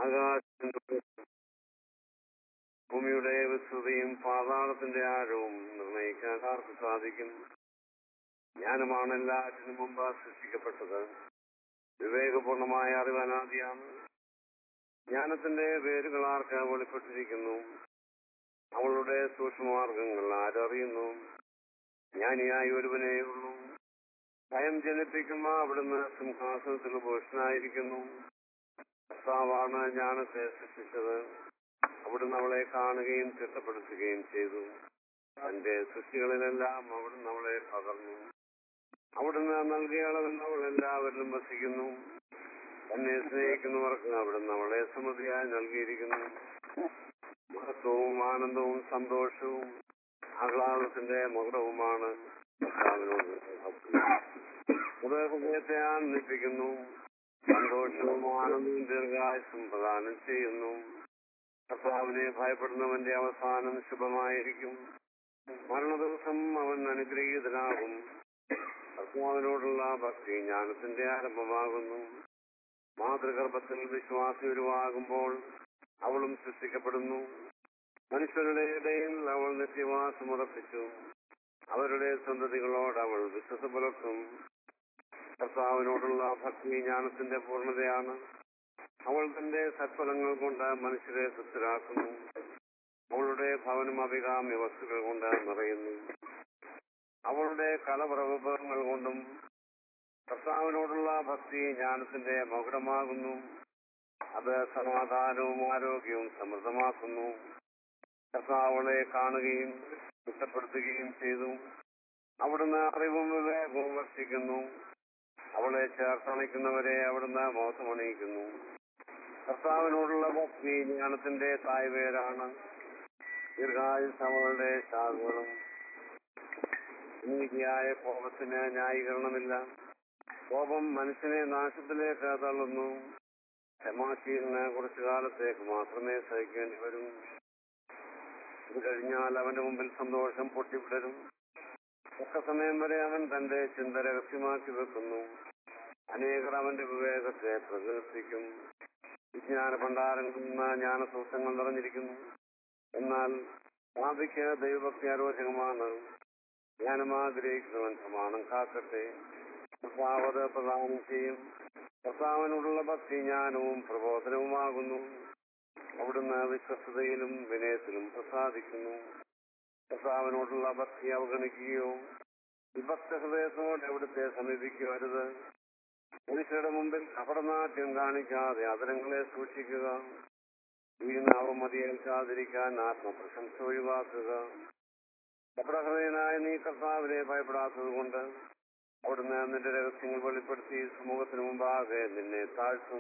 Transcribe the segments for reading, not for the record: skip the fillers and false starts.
ആകാശത്തിന്റെ ഭൂമിയുടെ വിസ്തൃതിയും പാതാളത്തിന്റെ ആഴവും നിർണയിക്കാൻ ആർക്ക് സാധിക്കും? ജ്ഞാനമാണ് എല്ലാറ്റിനും മുമ്പ് സൃഷ്ടിക്കപ്പെട്ടത്. വിവേകപൂർണമായ അറിവ് അനാദിയാണ്. ജ്ഞാനത്തിന്റെ വേരുകൾ ആർക്ക് വെളിപ്പെട്ടിരിക്കുന്നു? അവളുടെ സൂക്ഷ്മമാർഗങ്ങൾ ആരറിയുന്നു? ജ്ഞാനിയായി ഒരുവനേ ഉള്ളൂ. ഭയം ജനിപ്പിക്കുന്ന അവിടുന്ന് സിംഹാസനത്തിൽ ഭൂഷണായിരിക്കുന്നു. കർത്താവാണ് ജ്ഞാനത്തെ സൃഷ്ടിച്ചത്. അവിടുന്ന് അവളെ കാണുകയും ചിട്ടപ്പെടുത്തുകയും ചെയ്തു. തന്റെ സൃഷ്ടികളിലെല്ലാം അവിടുന്ന് അവളെ പകർന്നു. അവിടുന്ന് നൽകിയ അളവിൽ അവൾ എല്ലാവരിലും വസിക്കുന്നു. തന്നെ സ്നേഹിക്കുന്നവർക്ക് അവിടുന്ന് അവളെ സമൃദ്ധിയായി നൽകിയിരിക്കുന്നു. മഹത്വവും ആനന്ദവും സന്തോഷവും ആഹ്ലാദത്തിന്റെ മകുടവുമാണ് കർത്താവിനോട് ഹൃദയത്തെ ആനന്ദിപ്പിക്കുന്നു. സന്തോഷവും ആനന്ദവും ദീർഘായുസ്സും പ്രദാനം ചെയ്യുന്നു. കർത്താവിനെ ഭയപ്പെടുന്നവന്റെ അവസാനം ശുഭമായിരിക്കും. മരണദിവസം അവൻ അനുഗ്രഹീതനാകും. കർത്താവിനോടുള്ള ഭക്തി ജ്ഞാനത്തിന്റെ ആരംഭമാകുന്നു. മാതൃഗർഭത്തിൽ വിശ്വാസി ഉരുവാകുമ്പോൾ അവളും സൃഷ്ടിക്കപ്പെടുന്നു. മനുഷ്യരുടെ ഇടയിൽ അവൾ നിത്യവാസം ഉറപ്പിച്ചു. അവരുടെ സന്തതികളോട് അവൾ വിശ്വസ പുലർത്തും. കർത്താവിനോടുള്ള ഭക്തി ജ്ഞാനത്തിന്റെ പൂർണ്ണതയാണ്. അവൾ തന്റെ സത്ഫലങ്ങൾ കൊണ്ട് മനുഷ്യരെ തൃപ്തരാക്കുന്നു. അവളുടെ ഭവനം അഭികാമ്യ വസ്തുക്കൾ കൊണ്ട് നിറയുന്നു. അവളുടെ കലവറവിഭവങ്ങൾ കൊണ്ടും. കർത്താവിനോടുള്ള ഭക്തി ജ്ഞാനത്തിന്റെ മകുടമാകുന്നു. അത് സമാധാനവും ആരോഗ്യവും സമൃദ്ധമാക്കുന്നു. കർത്താവളെ കാണുകയും കുറ്റപ്പെടുത്തുകയും ചെയ്തു. അവിടുന്ന് അറിവും വിവേകവും വർഷിക്കുന്നു. അവളെ ചേർത്തണയ്ക്കുന്നവരെ അവിടുന്ന് മോശമണിയിക്കുന്നു. കർത്താവിനോടുള്ള ഭക്തി ജ്ഞാനത്തിന്റെ തായ്വേരാണ്. ദീർഘായുസ് അവളുടെ ശാഖകളും. നീതിയായ കോപത്തിന് ന്യായീകരണമില്ല. കോപം മനുഷ്യനെ നാശത്തിലേക്ക് തള്ളുന്നു. ക്ഷമാശീലന് കുറച്ചു കാലത്തേക്ക് മാത്രമേ സഹിക്കേണ്ടി വരും. ഇത് കഴിഞ്ഞാൽ അവന്റെ മുമ്പിൽ സന്തോഷം പൊട്ടിവിടരും. ഒക്ക സമയം വരെ അവൻ തന്റെ ചിന്ത രഹസ്യമാക്കി വെക്കുന്നു. അനേകർ അവന്റെ വിവേകത്തെ പ്രകീർത്തിക്കും. വിജ്ഞാന ഭണ്ഡാരങ്ങളിൽ നിന്ന് ജ്ഞാനസൂത്രങ്ങൾ നിറഞ്ഞിരിക്കുന്നു. എന്നാൽ പാപിക്ക് ദൈവഭക്തി അരോചകമാണ്. ജ്ഞാനം ആഗ്രഹിക്കുന്നവൻ പ്രമാണം കാക്കട്ടെ. കർത്താവ് പ്രദാനം ചെയ്യും. കർത്താവിനോടുള്ള ഭക്തി ജ്ഞാനവും പ്രബോധനവുമാകുന്നു. അവിടുന്ന് വിശ്വസ്തയിലും വിനയത്തിലും പ്രസാദിക്കുന്നു. കർത്താവിനോടുള്ള ഭക്തി അവഗണിക്കുകയോ വിഭക്ത ഹൃദയത്തോടെ അവിടുത്തെ സമീപിക്കരുത്. മനുഷ്യരുടെ മുമ്പിൽ കപടനാട്യം കാണിക്കാതെ അതരങ്ങളെ സൂക്ഷിക്കുക. വീണാവ് മതിയേൽക്കാതിരിക്കാൻ ആത്മപ്രശംസ ഒഴിവാക്കുക. കപടഹൃദയനായ നീ കർത്താവിനെ ഭയപ്പെടാത്തത് കൊണ്ട് അവിടുന്ന് നിന്റെ രഹസ്യങ്ങൾ വെളിപ്പെടുത്തി സമൂഹത്തിന് മുമ്പാകെ നിന്നെ താഴ്ത്തും.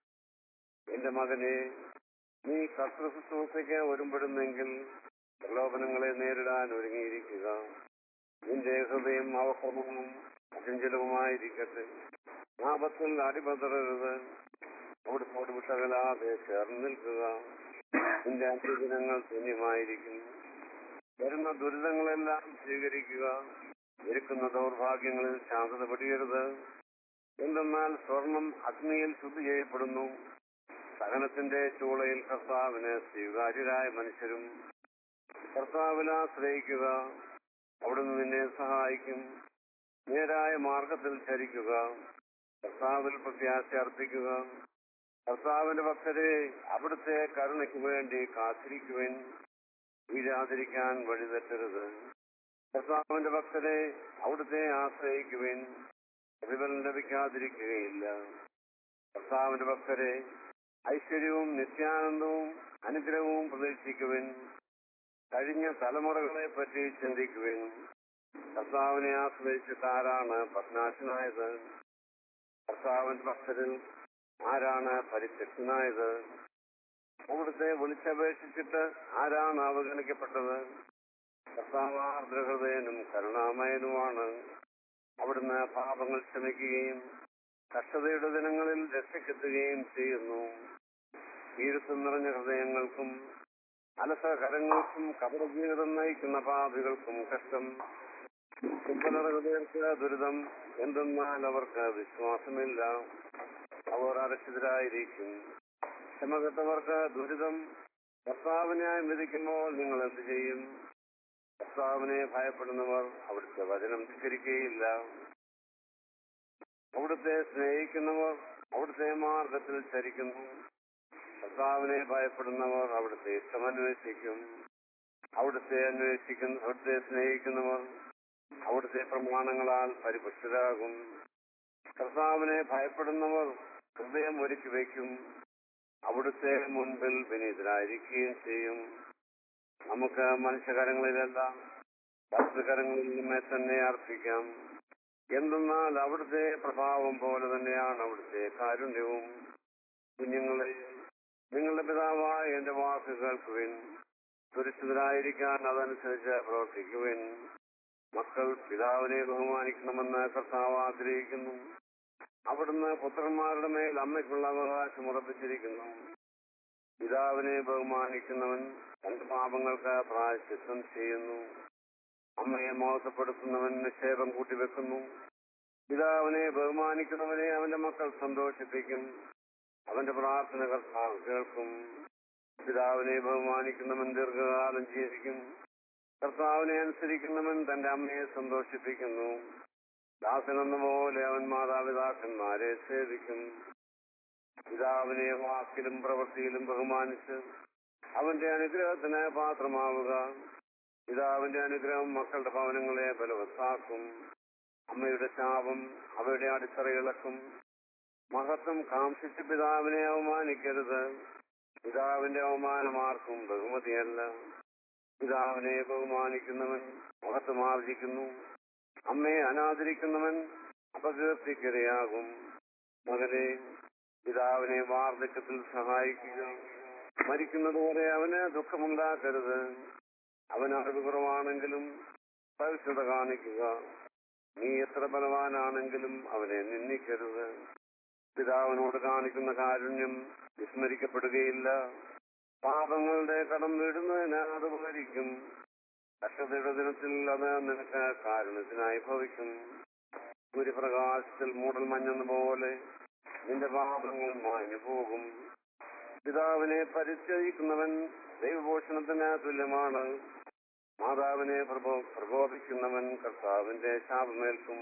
എന്റെ മകനെ, നീ കർത്തൃശുശ്രൂഷയ്ക്ക് ഒരുമ്പെടുന്നെങ്കിൽ പ്രലോഭനങ്ങളെ നേരിടാൻ ഒരുങ്ങിയിരിക്കുക. നിന്റെ ഹൃദയം അവക്രമവും അചഞ്ചലവുമായിരിക്കട്ടെ. ആപത്തിൽ അടിപതറരുത്. അവിടുത്തോട് വിട്ടകലാതെ ചേർന്ന് നിൽക്കുക. നിന്റെ അനുദിനങ്ങൾ ധന്യമായിരിക്കും. വരുന്ന ദുരിതങ്ങളെല്ലാം സ്വീകരിക്കുക. ഇരിക്കുന്ന ദൗർഭാഗ്യങ്ങളിൽ ശാന്തത പെടിയരുത്. എന്തെന്നാൽ സ്വർണം അഗ്നിയിൽ ശുദ്ധി ചെയ്യപ്പെടുന്നു. സഹനത്തിന്റെ ചൂളയിൽ കർത്താവിന് സ്വീകാര്യരായ മനുഷ്യരും. കർത്താവിൽ ആശ്രയിക്കുക. അവിടുന്ന് നിന്നെ സഹായിക്കും. നേരായ മാർഗത്തിൽ ചരിക്കുക. കർത്താവിൽ പ്രത്യാശ അർപ്പിക്കുക. കർത്താവിന്റെ ഭക്തരെ, അവിടുത്തെ കരുണയ്ക്ക് വേണ്ടി കാത്തിരിക്കുവിൻ. വീഴാതിരിക്കാൻ വഴിതെറ്റരുത്. കർത്താവിന്റെ ഭക്തരെ, അവിടുത്തെ ആശ്രയിക്കുവിൻ. പ്രതിഫലം ലഭിക്കാതിരിക്കുകയില്ല. കർത്താവിന്റെ ഭക്തരെ, ഐശ്വര്യവും നിത്യാനന്ദവും അനുഗ്രഹവും പ്രതീക്ഷിക്കുവിൻ. കഴിഞ്ഞ തലമുറകളെ പറ്റി ചിന്തിക്കുവിൻ. കർത്താവിനെ ആശ്രയിച്ചിട്ട് ആരാണ് പത്നാശനായത്? കർത്താവിന്റെ ഭക്തരിൽ ആരാണ് പരിത്യക്തനായത്? അവിടുത്തെ വിളിച്ചപേക്ഷിച്ചിട്ട് ആരാണ് അവഗണിക്കപ്പെട്ടത്? കർത്താവ് ആർദ്രഹൃദയനും കരുണാമയനുമാണ്. അവിടുന്ന് പാപങ്ങൾ ക്ഷമിക്കുകയും കഷ്ടതയുടെ ദിനങ്ങളിൽ രക്ഷയ്ക്കെത്തുകയും ചെയ്യുന്നു. വീഴ്ച നിറഞ്ഞ ഹൃദയങ്ങൾക്കും അലസകരങ്ങൾക്കും കപടജീവിതം നയിക്കുന്ന പാപികൾക്കും കഷ്ടം. കുമ്പലറ ഹൃദയർക്ക് ദുരിതം. എന്തെന്നാൽ അവർക്ക് വിശ്വാസമില്ല. അവർ അരക്ഷിതരായിരിക്കും. ക്ഷമകെട്ടവർക്ക് ദുരിതം. കർത്താവിനെ വിധിക്കുമ്പോൾ നിങ്ങൾ എന്ത് ചെയ്യും? കർത്താവിനെ ഭയപ്പെടുന്നവർ അവിടുത്തെ വചനം ധിക്കരിക്കുകയില്ല. അവിടുത്തെ സ്നേഹിക്കുന്നവർ അവിടുത്തെ മാർഗത്തിൽ ചരിക്കുന്നു. കർത്താവിനെ ഭയപ്പെടുന്നവർ അവിടുത്തെ ഇഷ്ടമന്വേഷിക്കും. അവിടുത്തെ സ്നേഹിക്കുന്നവർ അവിടുത്തെ പ്രമാണങ്ങളാൽ പരിപുഷ്ടരാകും. കർത്താവിനെ ഭയപ്പെടുന്നവർ ഹൃദയം ഒരുക്കി വയ്ക്കും. അവിടുത്തെ മുൻപിൽ വിനീതരായിരിക്കുകയും ചെയ്യും. നമുക്ക് മനുഷ്യകരങ്ങളിലല്ല, കർത്തൃകരങ്ങളിൽ നിന്നെ തന്നെ അർപ്പിക്കാം. എന്തെന്നാൽ അവിടുത്തെ പ്രഭാവം പോലെ തന്നെയാണ് അവിടുത്തെ കാരുണ്യവും. കുഞ്ഞുങ്ങളെ, നിങ്ങളുടെ പിതാവായ എന്റെ വാക്ക് കേൾക്കുവിൻ. സുരക്ഷിതരായിരിക്കാൻ അതനുസരിച്ച് പ്രവർത്തിക്കുവിൻ. മക്കൾ പിതാവിനെ ബഹുമാനിക്കണമെന്ന് കർത്താവ് ആഗ്രഹിക്കുന്നു. അവിടുന്ന് പുത്രന്മാരുടെ മേൽ അമ്മയ്ക്കുള്ള അവകാശം ഉറപ്പിച്ചിരിക്കുന്നു. പിതാവിനെ ബഹുമാനിക്കുന്നവൻ തന്റെ പാപങ്ങൾക്ക് പ്രായശ്ചിത്തം ചെയ്യുന്നു. അമ്മയെ മോശപ്പെടുത്തുന്നവൻ നിക്ഷേപം കൂട്ടിവെക്കുന്നു. പിതാവിനെ ബഹുമാനിക്കുന്നവനെ അവന്റെ മക്കൾ സന്തോഷിപ്പിക്കും. അവന്റെ പ്രാർത്ഥന കർത്താവ് കേൾക്കും. പിതാവിനെ ബഹുമാനിക്കുന്നവൻ ദീർഘകാലം ജീവിക്കും. കർത്താവിനെ അനുസരിക്കുന്നവൻ തന്റെ അമ്മയെ സന്തോഷിപ്പിക്കുന്നു. ദാസനെന്ന പോലെ അവൻ മാതാപിതാക്കന്മാരെ സേവിക്കും. പിതാവിനെ വാക്കിലും പ്രവൃത്തിയിലും ബഹുമാനിച്ച് അവന്റെ അനുഗ്രഹത്തിന് പാത്രമാവുക. പിതാവിന്റെ അനുഗ്രഹം മക്കളുടെ ഭവനങ്ങളെ ബലവത്താക്കും. അമ്മയുടെ ശാപം അവയുടെ അടിത്തറയിളക്കും. മഹത്വം കാംക്ഷിച്ച് പിതാവിനെ അവമാനിക്കരുത്. പിതാവിന്റെ അവമാനമാർക്കും ബഹുമതിയല്ല. പിതാവിനെ ബഹുമാനിക്കുന്നവൻ മഹത്വം ആർജിക്കുന്നു. അമ്മയെ അനാദരിക്കുന്നവൻ അപകീർത്തിക്കിരയാകും. മകനെ, പിതാവിനെ വാർദ്ധക്യത്തിൽ സഹായിക്കുക. മരിക്കുന്നതുവരെ അവന് ദുഃഖമുണ്ടാക്കരുത്. അവൻ അറിവ് കുറവാണെങ്കിലും പരിശുദ്ധ കാണിക്കുക. നീ എത്ര ബലവാനാണെങ്കിലും അവനെ നിന്ദിക്കരുത്. പിതാവിനോട് കാണിക്കുന്ന കാരുണ്യം വിസ്മരിക്കപ്പെടുകയില്ല. പാപങ്ങളുടെ കടം വീടുന്നതിന് അത് ഉപകരിക്കും. കഷ്ടതയുടെ ദിനത്തിൽ അത് നിനക്ക് കാരുണ്യത്തിനായി ഭവിക്കും. സൂര്യപ്രകാശത്തിൽ മൂടൽ മഞ്ഞെന്ന പോലെ നിന്റെ പാപങ്ങൾ മാഞ്ഞു പോകും. പിതാവിനെ പരിത്യജിക്കുന്നവൻ ദൈവപോഷണത്തിന് തുല്യമാണ്. മാതാവിനെ പ്രബോധിക്കുന്നവൻ കർത്താവിന്റെ ശാപമേൽക്കും.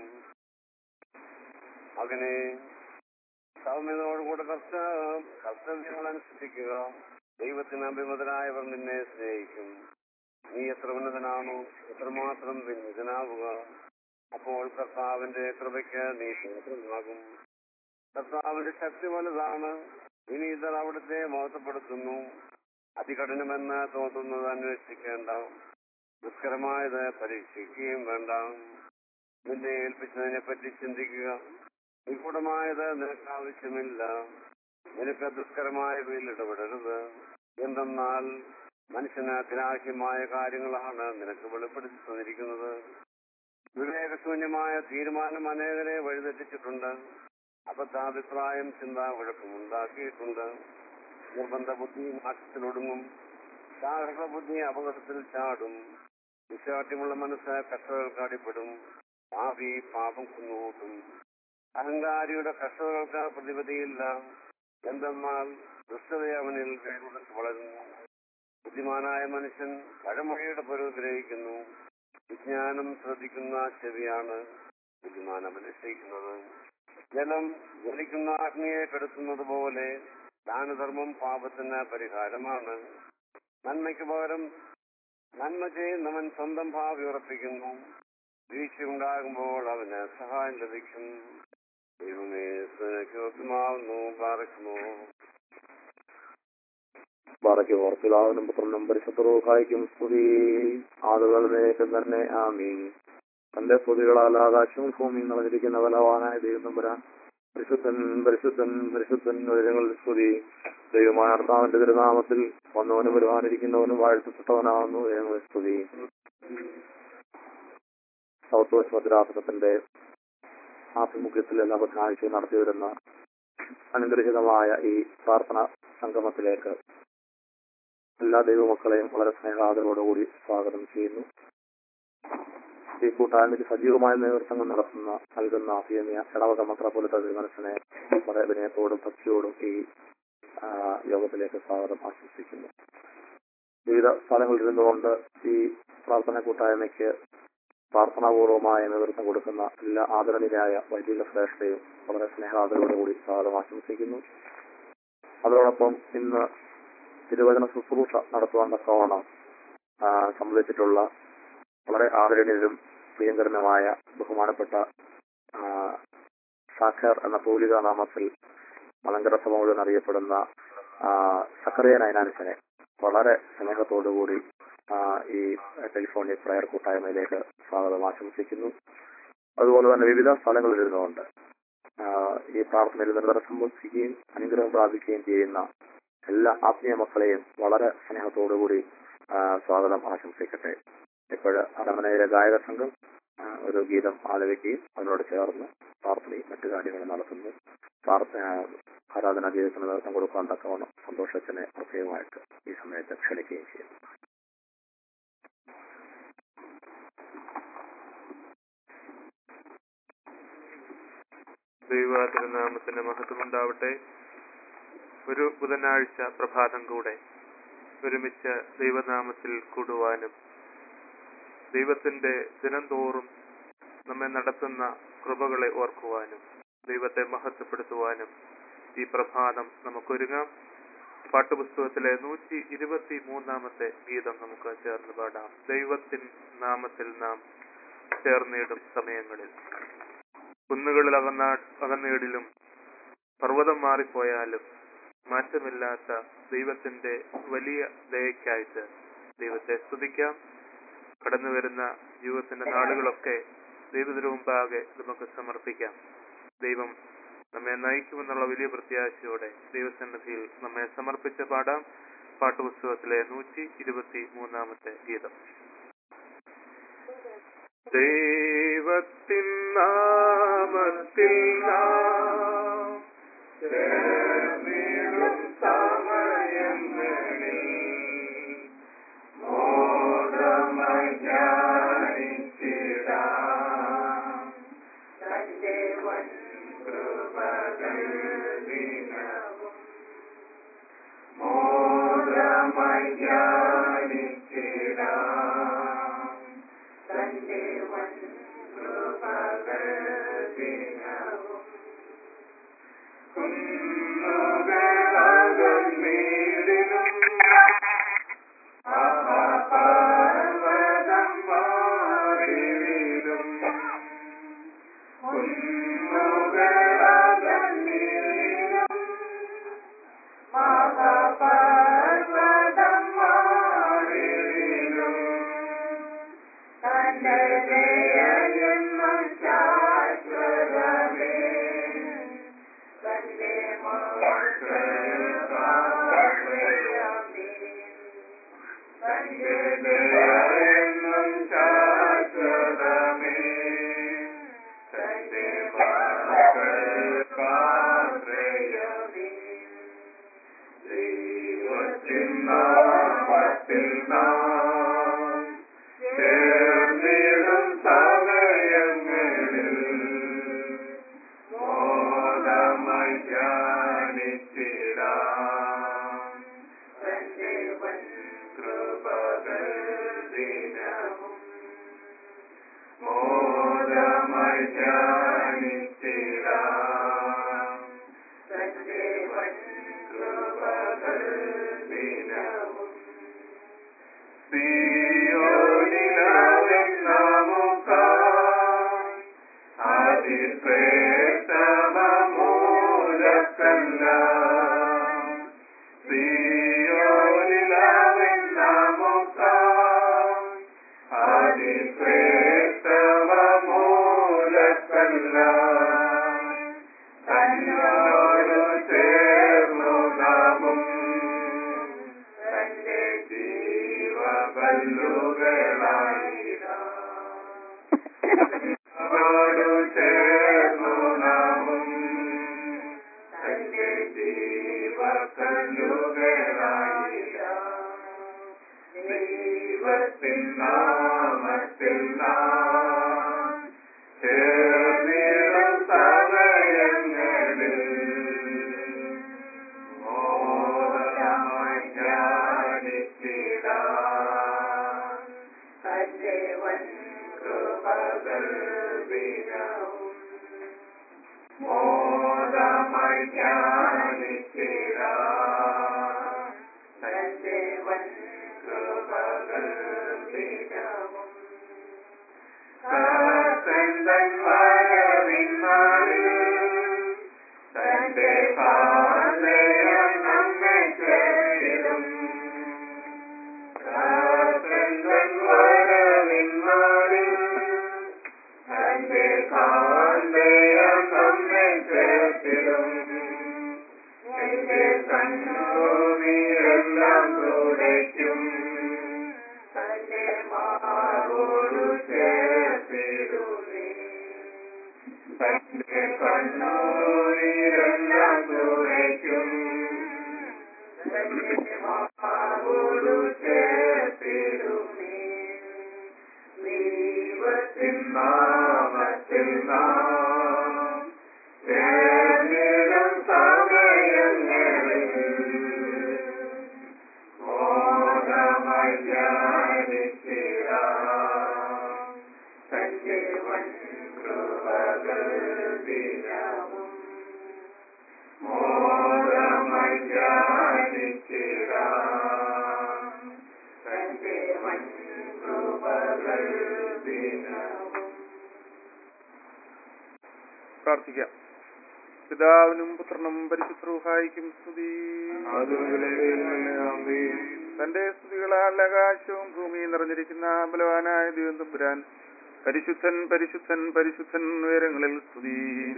മകനെ, സൗമ്യതയോടുകൂടെ കർത്തവ്യങ്ങൾ അനുഷ്ഠിക്കുക. ദൈവത്തിന് അഭിമതരായവർ നിന്നെ സ്നേഹിക്കും. നീ എത്ര ഉന്നതനാണോ എത്രമാത്രം വിനീതനാവുക. അപ്പോൾ കർത്താവിന്റെ കൃപയ്ക്ക് നീ പാത്രമാകും. കർത്താവിന്റെ ശക്തി വലുതാണ്. വിനീതർ അവിടുത്തെ മഹത്വപ്പെടുത്തുന്നു. അതികഠിനമെന്ന് തോന്നുന്നത് അന്വേഷിക്കേണ്ട. ദുഷ്കരമായത് പരീക്ഷിക്കുകയും വേണ്ട. നിന്നെ ഏൽപ്പിച്ചതിനെ പറ്റി ചിന്തിക്കുക. നിഗൂഢമായത് നിനക്ക് ആവശ്യമില്ല. നിനക്ക് ദുഷ്കരമായവയിൽ ഇടപെടരുത്. എന്തെന്നാൽ മനുഷ്യന് ഗ്രാഹ്യമായ കാര്യങ്ങളാണ് നിനക്ക് വെളിപ്പെടുത്തി തന്നിരിക്കുന്നത്. വിവേകശൂന്യമായ തീരുമാനം അനേകരെ വഴിതെറ്റിച്ചിട്ടുണ്ട്. അബദ്ധാഭിപ്രായം ചിന്താകുഴപ്പമുണ്ടാക്കിയിട്ടുണ്ട്. നിർബന്ധ ബുദ്ധി നാശത്തിലൊടുങ്ങും. സാഹസ ബുദ്ധി അപകടത്തിൽ ചാടും. വിശ്വാട്യമുള്ള മനസ്സ് കഷ്ടതകൾക്ക് അടിപ്പെടും. പാപി പാപം കുന്നുകൂട്ടും. അഹങ്കാരിയുടെ കഷ്ടതകൾക്ക് പ്രതിപതിയില്ല. എന്തെന്നാൽ ദുഷ്ടത അവനിൽ കൈകൊടുത്ത് വളരുന്നു. ബുദ്ധിമാനായ മനുഷ്യൻ പഴമൊഴിയുടെ പൊരുൾ ഗ്രഹിക്കുന്നു. വിജ്ഞാനം ശ്രദ്ധിക്കുന്ന ചെവിയാണ് ബുദ്ധിമാൻ അഭിലഷിക്കുന്നത്. ജലം ജ്വലിക്കുന്ന അഗ്നിയെ കെടുത്തുന്നത് പോലെ ദാനധർമ്മം പാപത്തിന് പരിഹാരമാണ്. നന്മയ്ക്ക് പകരം നന്മ ചെയ്യുന്നവൻ സ്വന്തം ഭാവി ഉറപ്പിക്കുന്നു. വീഴ്ചയുണ്ടാകുമ്പോൾ അവന് സഹായം ലഭിക്കും. ദൈവമേ, സ്നേഹിക്കുമാവുന്നു പാർക്കുന്നു. ബാറയ്ക്കുമോർ പിതാവിനും പുത്രനും പരിശുദ്ധ റൂഹായിക്കും സ്തുതി. ആളുകളുടെ തന്നെ ആമീൻ. തന്റെ സ്തുതികളാൽ ആകാശവും ഭൂമിയും നിറഞ്ഞിരിക്കുന്ന ബലവാനായ ദൈവം തമ്പുരാൻ പരിശുദ്ധൻ പരിശുദ്ധൻ പരിശുദ്ധൻ ഉയരങ്ങളിൽ സ്തുതി. ദൈവമായ കർത്താവിന്റെ തിരുനാമത്തിൽ വന്നവനും വരുവാനിരിക്കുന്നവനും വാഴ്ത്തപ്പെട്ടവനാകുന്നു. ദൈവങ്ങളുടെ സ്തുതി. സൗത്ത് വെസ്റ്റ് മദ്രാസനത്തിന്റെ ആഭിമുഖ്യത്തിൽ എല്ലാ ബുധനാഴ്ചയും നടത്തിവരുന്ന അനുഗ്രഹീതമായ ഈ പ്രാർത്ഥന സംഗമത്തിലേക്ക് എല്ലാ ദൈവമക്കളെയും വളരെ സ്നേഹാദരോടുകൂടി സ്വാഗതം ചെയ്യുന്നു. ഈ കൂട്ടായ്മയ്ക്ക് സജീവമായ നേതൃത്വം നൽകുന്ന അഭിയമ്യ ഇടവക മെത്രാപ്പൊലീത്ത തിരുമനസിനെ വളരെ വിനയത്തോടും ഭക്തിയോടും ഈ യോഗത്തിലേക്ക് സ്വാഗതം ആശംസിക്കുന്നു. വിവിധ സ്ഥലങ്ങളിൽ ഇരുന്നുകൊണ്ട് ഈ പ്രാർത്ഥന കൂട്ടായ്മയ്ക്ക് പ്രാർത്ഥനാപൂർവമായ നേതൃത്വം കൊടുക്കുന്ന എല്ലാ ആദരണീയരായ വൈദിക ശ്രേഷ്ഠയും വളരെ സ്നേഹാദരോടുകൂടി സ്വാഗതം ആശംസിക്കുന്നു. അതോടൊപ്പം ഇന്ന് തിരുവചന ശുശ്രൂഷ നടത്തുവാൻ തക്കവണ്ണം സംബന്ധിച്ചിട്ടുള്ള വളരെ ആദരണീയരും പ്രിയങ്കരനുമായ ബഹുമാനപ്പെട്ട സാഖർ എന്ന പൂലിക നാമത്തിൽ മലങ്കര സഭ മുഴുവൻ അറിയപ്പെടുന്ന സക്കറിയ നയനാൻസനെ വളരെ സ്നേഹത്തോടുകൂടി ഈ ടെലിഫോണിക് പ്രയർ കൂട്ടായ്മയിലേക്ക് സ്വാഗതം ആശംസിക്കുന്നു. അതുപോലെ തന്നെ വിവിധ സ്ഥലങ്ങളിൽ ഇരുന്നുകൊണ്ട് ഈ പ്രാർത്ഥനയിൽ നിരന്തരം സംബന്ധിക്കുകയും അനുഗ്രഹം പ്രാപിക്കുകയും ചെയ്യുന്ന എല്ലാ ആത്മീയ മക്കളെയും വളരെ സ്നേഹത്തോടുകൂടി സ്വാഗതം ആശംസിക്കട്ടെ. ഇപ്പോൾ അരമനയിലെ ഗായക സംഘം ഒരു ഗീതം ആലപിക്കുകയും അതിനോട് ചേർന്ന് പ്രാർത്ഥനയും മറ്റു കാര്യങ്ങളും നടത്തുന്നു. ആരാധനാ ഗീതത്തിന് നേതൃത്വം കൊടുക്കാൻ തക്കവണ്ണം സന്തോഷത്തിനെ പ്രത്യേകമായിട്ട് ഈ സമയത്ത് ക്ഷണിക്കുകയും ചെയ്യുന്നു. ദൈവ തിരുനാമത്തിന്റെ മഹത്വമുണ്ടാവട്ടെ. ഒരു ബുധനാഴ്ച പ്രഭാതം കൂടെ ഒരുമിച്ച് ദൈവനാമത്തിൽ കൂടുവാനും ദൈവത്തിന്റെ ദിനം തോറും നമ്മെ നടത്തുന്ന കൃപകളെ ഓർക്കുവാനും ദൈവത്തെ മഹത്വപ്പെടുത്തുവാനും ഈ പ്രഭാതം നമുക്കൊരുങ്ങാം. പാട്ടുപുസ്തകത്തിലെ 123 ഗീതം നമുക്ക് ചേർന്ന് പാടാം. ദൈവത്തിൻ നാമത്തിൽ നാം ചേർന്നിടും സമയങ്ങളിൽ. കുന്നുകളിൽ അകന്നേടിലും പർവ്വതം മാറിപ്പോയാലും മാറ്റമില്ലാത്ത ദൈവത്തിന്റെ വലിയ ദയയ്ക്കായിട്ട് ദൈവത്തെ സ്തുതിക്കാം. കടന്നു വരുന്ന ജീവിതത്തിന്റെ നാളുകളൊക്കെ ദൈവത്തിന് മുമ്പാകെ നമുക്ക് സമർപ്പിക്കാം. ദൈവം നമ്മെ നയിക്കുമെന്നുള്ള വലിയ പ്രത്യാശയോടെ ദൈവസന്നിധിയിൽ നമ്മെ സമർപ്പിച്ച് പാടാം. പാട്ടുപുസ്തകത്തിലെ 123 ഗീതം. ദൈവത്തിൻ നാമത്തിൽ നാം ചേർന്നിടും സമയങ്ങളിൽ മോദമായി ധ്യാനിച്ചിടാം. തന്റെ വൻകൃപകൾ ദിനവും മോദമായി ധ്യാനിച്ചിടാം. തന്റെ വൻകൃപകൾ ദിനവും കുന്നുകളകന്നീടിലും മഹാപർവ്വതം മാറിയിലും കുന്നുകളകന്നീടിലും മഹാപർവ്വതം മാറിയിലും തന്റെ ദയയെന്നും ശാശ്വതമേ. തന്റെ മക്കൾക്കാശ്രയമേ. തന്റെ ദയയെന്നും ശാശ്വതമേ. തന്റെ മക്കൾക്കാശ്രയമേ. ദൈവത്തിൻ നാമത്തിൽ നാം ചേർന്നിടും സമയങ്ങളിൽ മോദമായി ധ്യാനിച്ചിടാം. തന്റെ വൻകൃപകൾ ദിനവും മോദമായി ധ്യാനിച്ചിടാം. തന്റെ വൻകൃപകൾ ദിനവും Oh തന്റെ വൻ കൃപകൾ ദിനവും തൻ വരവിനാളിൽ തന്റെ പാതയാൽ നമ്മെ ചേർത്തിടും. തൻ വരവിനാളിൽ തന്റെ പാതയാൽ നമ്മെ ചേർത്തിടും. എന്റെ കണ്ണുനീരെല്ലാം തുടയ്ക്കും. തന്റെ മാറോടു ചേർത്തിടുമേ. തന്റെ കണ്ണുനീരെല്ലാം തുടയ്ക്കും. തന്റെ മാറോടു ചേർത്തിടുമേ. ദൈവത്തിൻ നാമത്തിൽ നാം ചേർന്നിടും സമയങ്ങളിൽ മോദമായി ധ്യാനിച്ചിടാം. തന്റെ വൻ കൃപകൾ ദിനവും മോദമായി ധ്യാനിച്ചിടാം. തന്റെ വൻ കൃപകൾ ദിനവും. പ്രാർത്ഥിക്കാം. പിതാവിനും പുത്രനും പരിശുദ്ധ റൂഹായിക്കും സ്തുതി. തന്റെ സ്തുതികളാൽ ആകാശവും ഭൂമിയും നിറഞ്ഞിരിക്കുന്ന ബലവാനായ ദൈവം തമ്പുരാൻ പരിശുദ്ധൻ പരിശുദ്ധൻ പരിശുദ്ധൻ ഉയരങ്ങളിൽ സ്തുതി.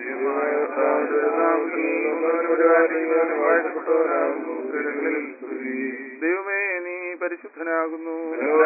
ദൈവമേ നീ പരിശുദ്ധനാകുന്നു.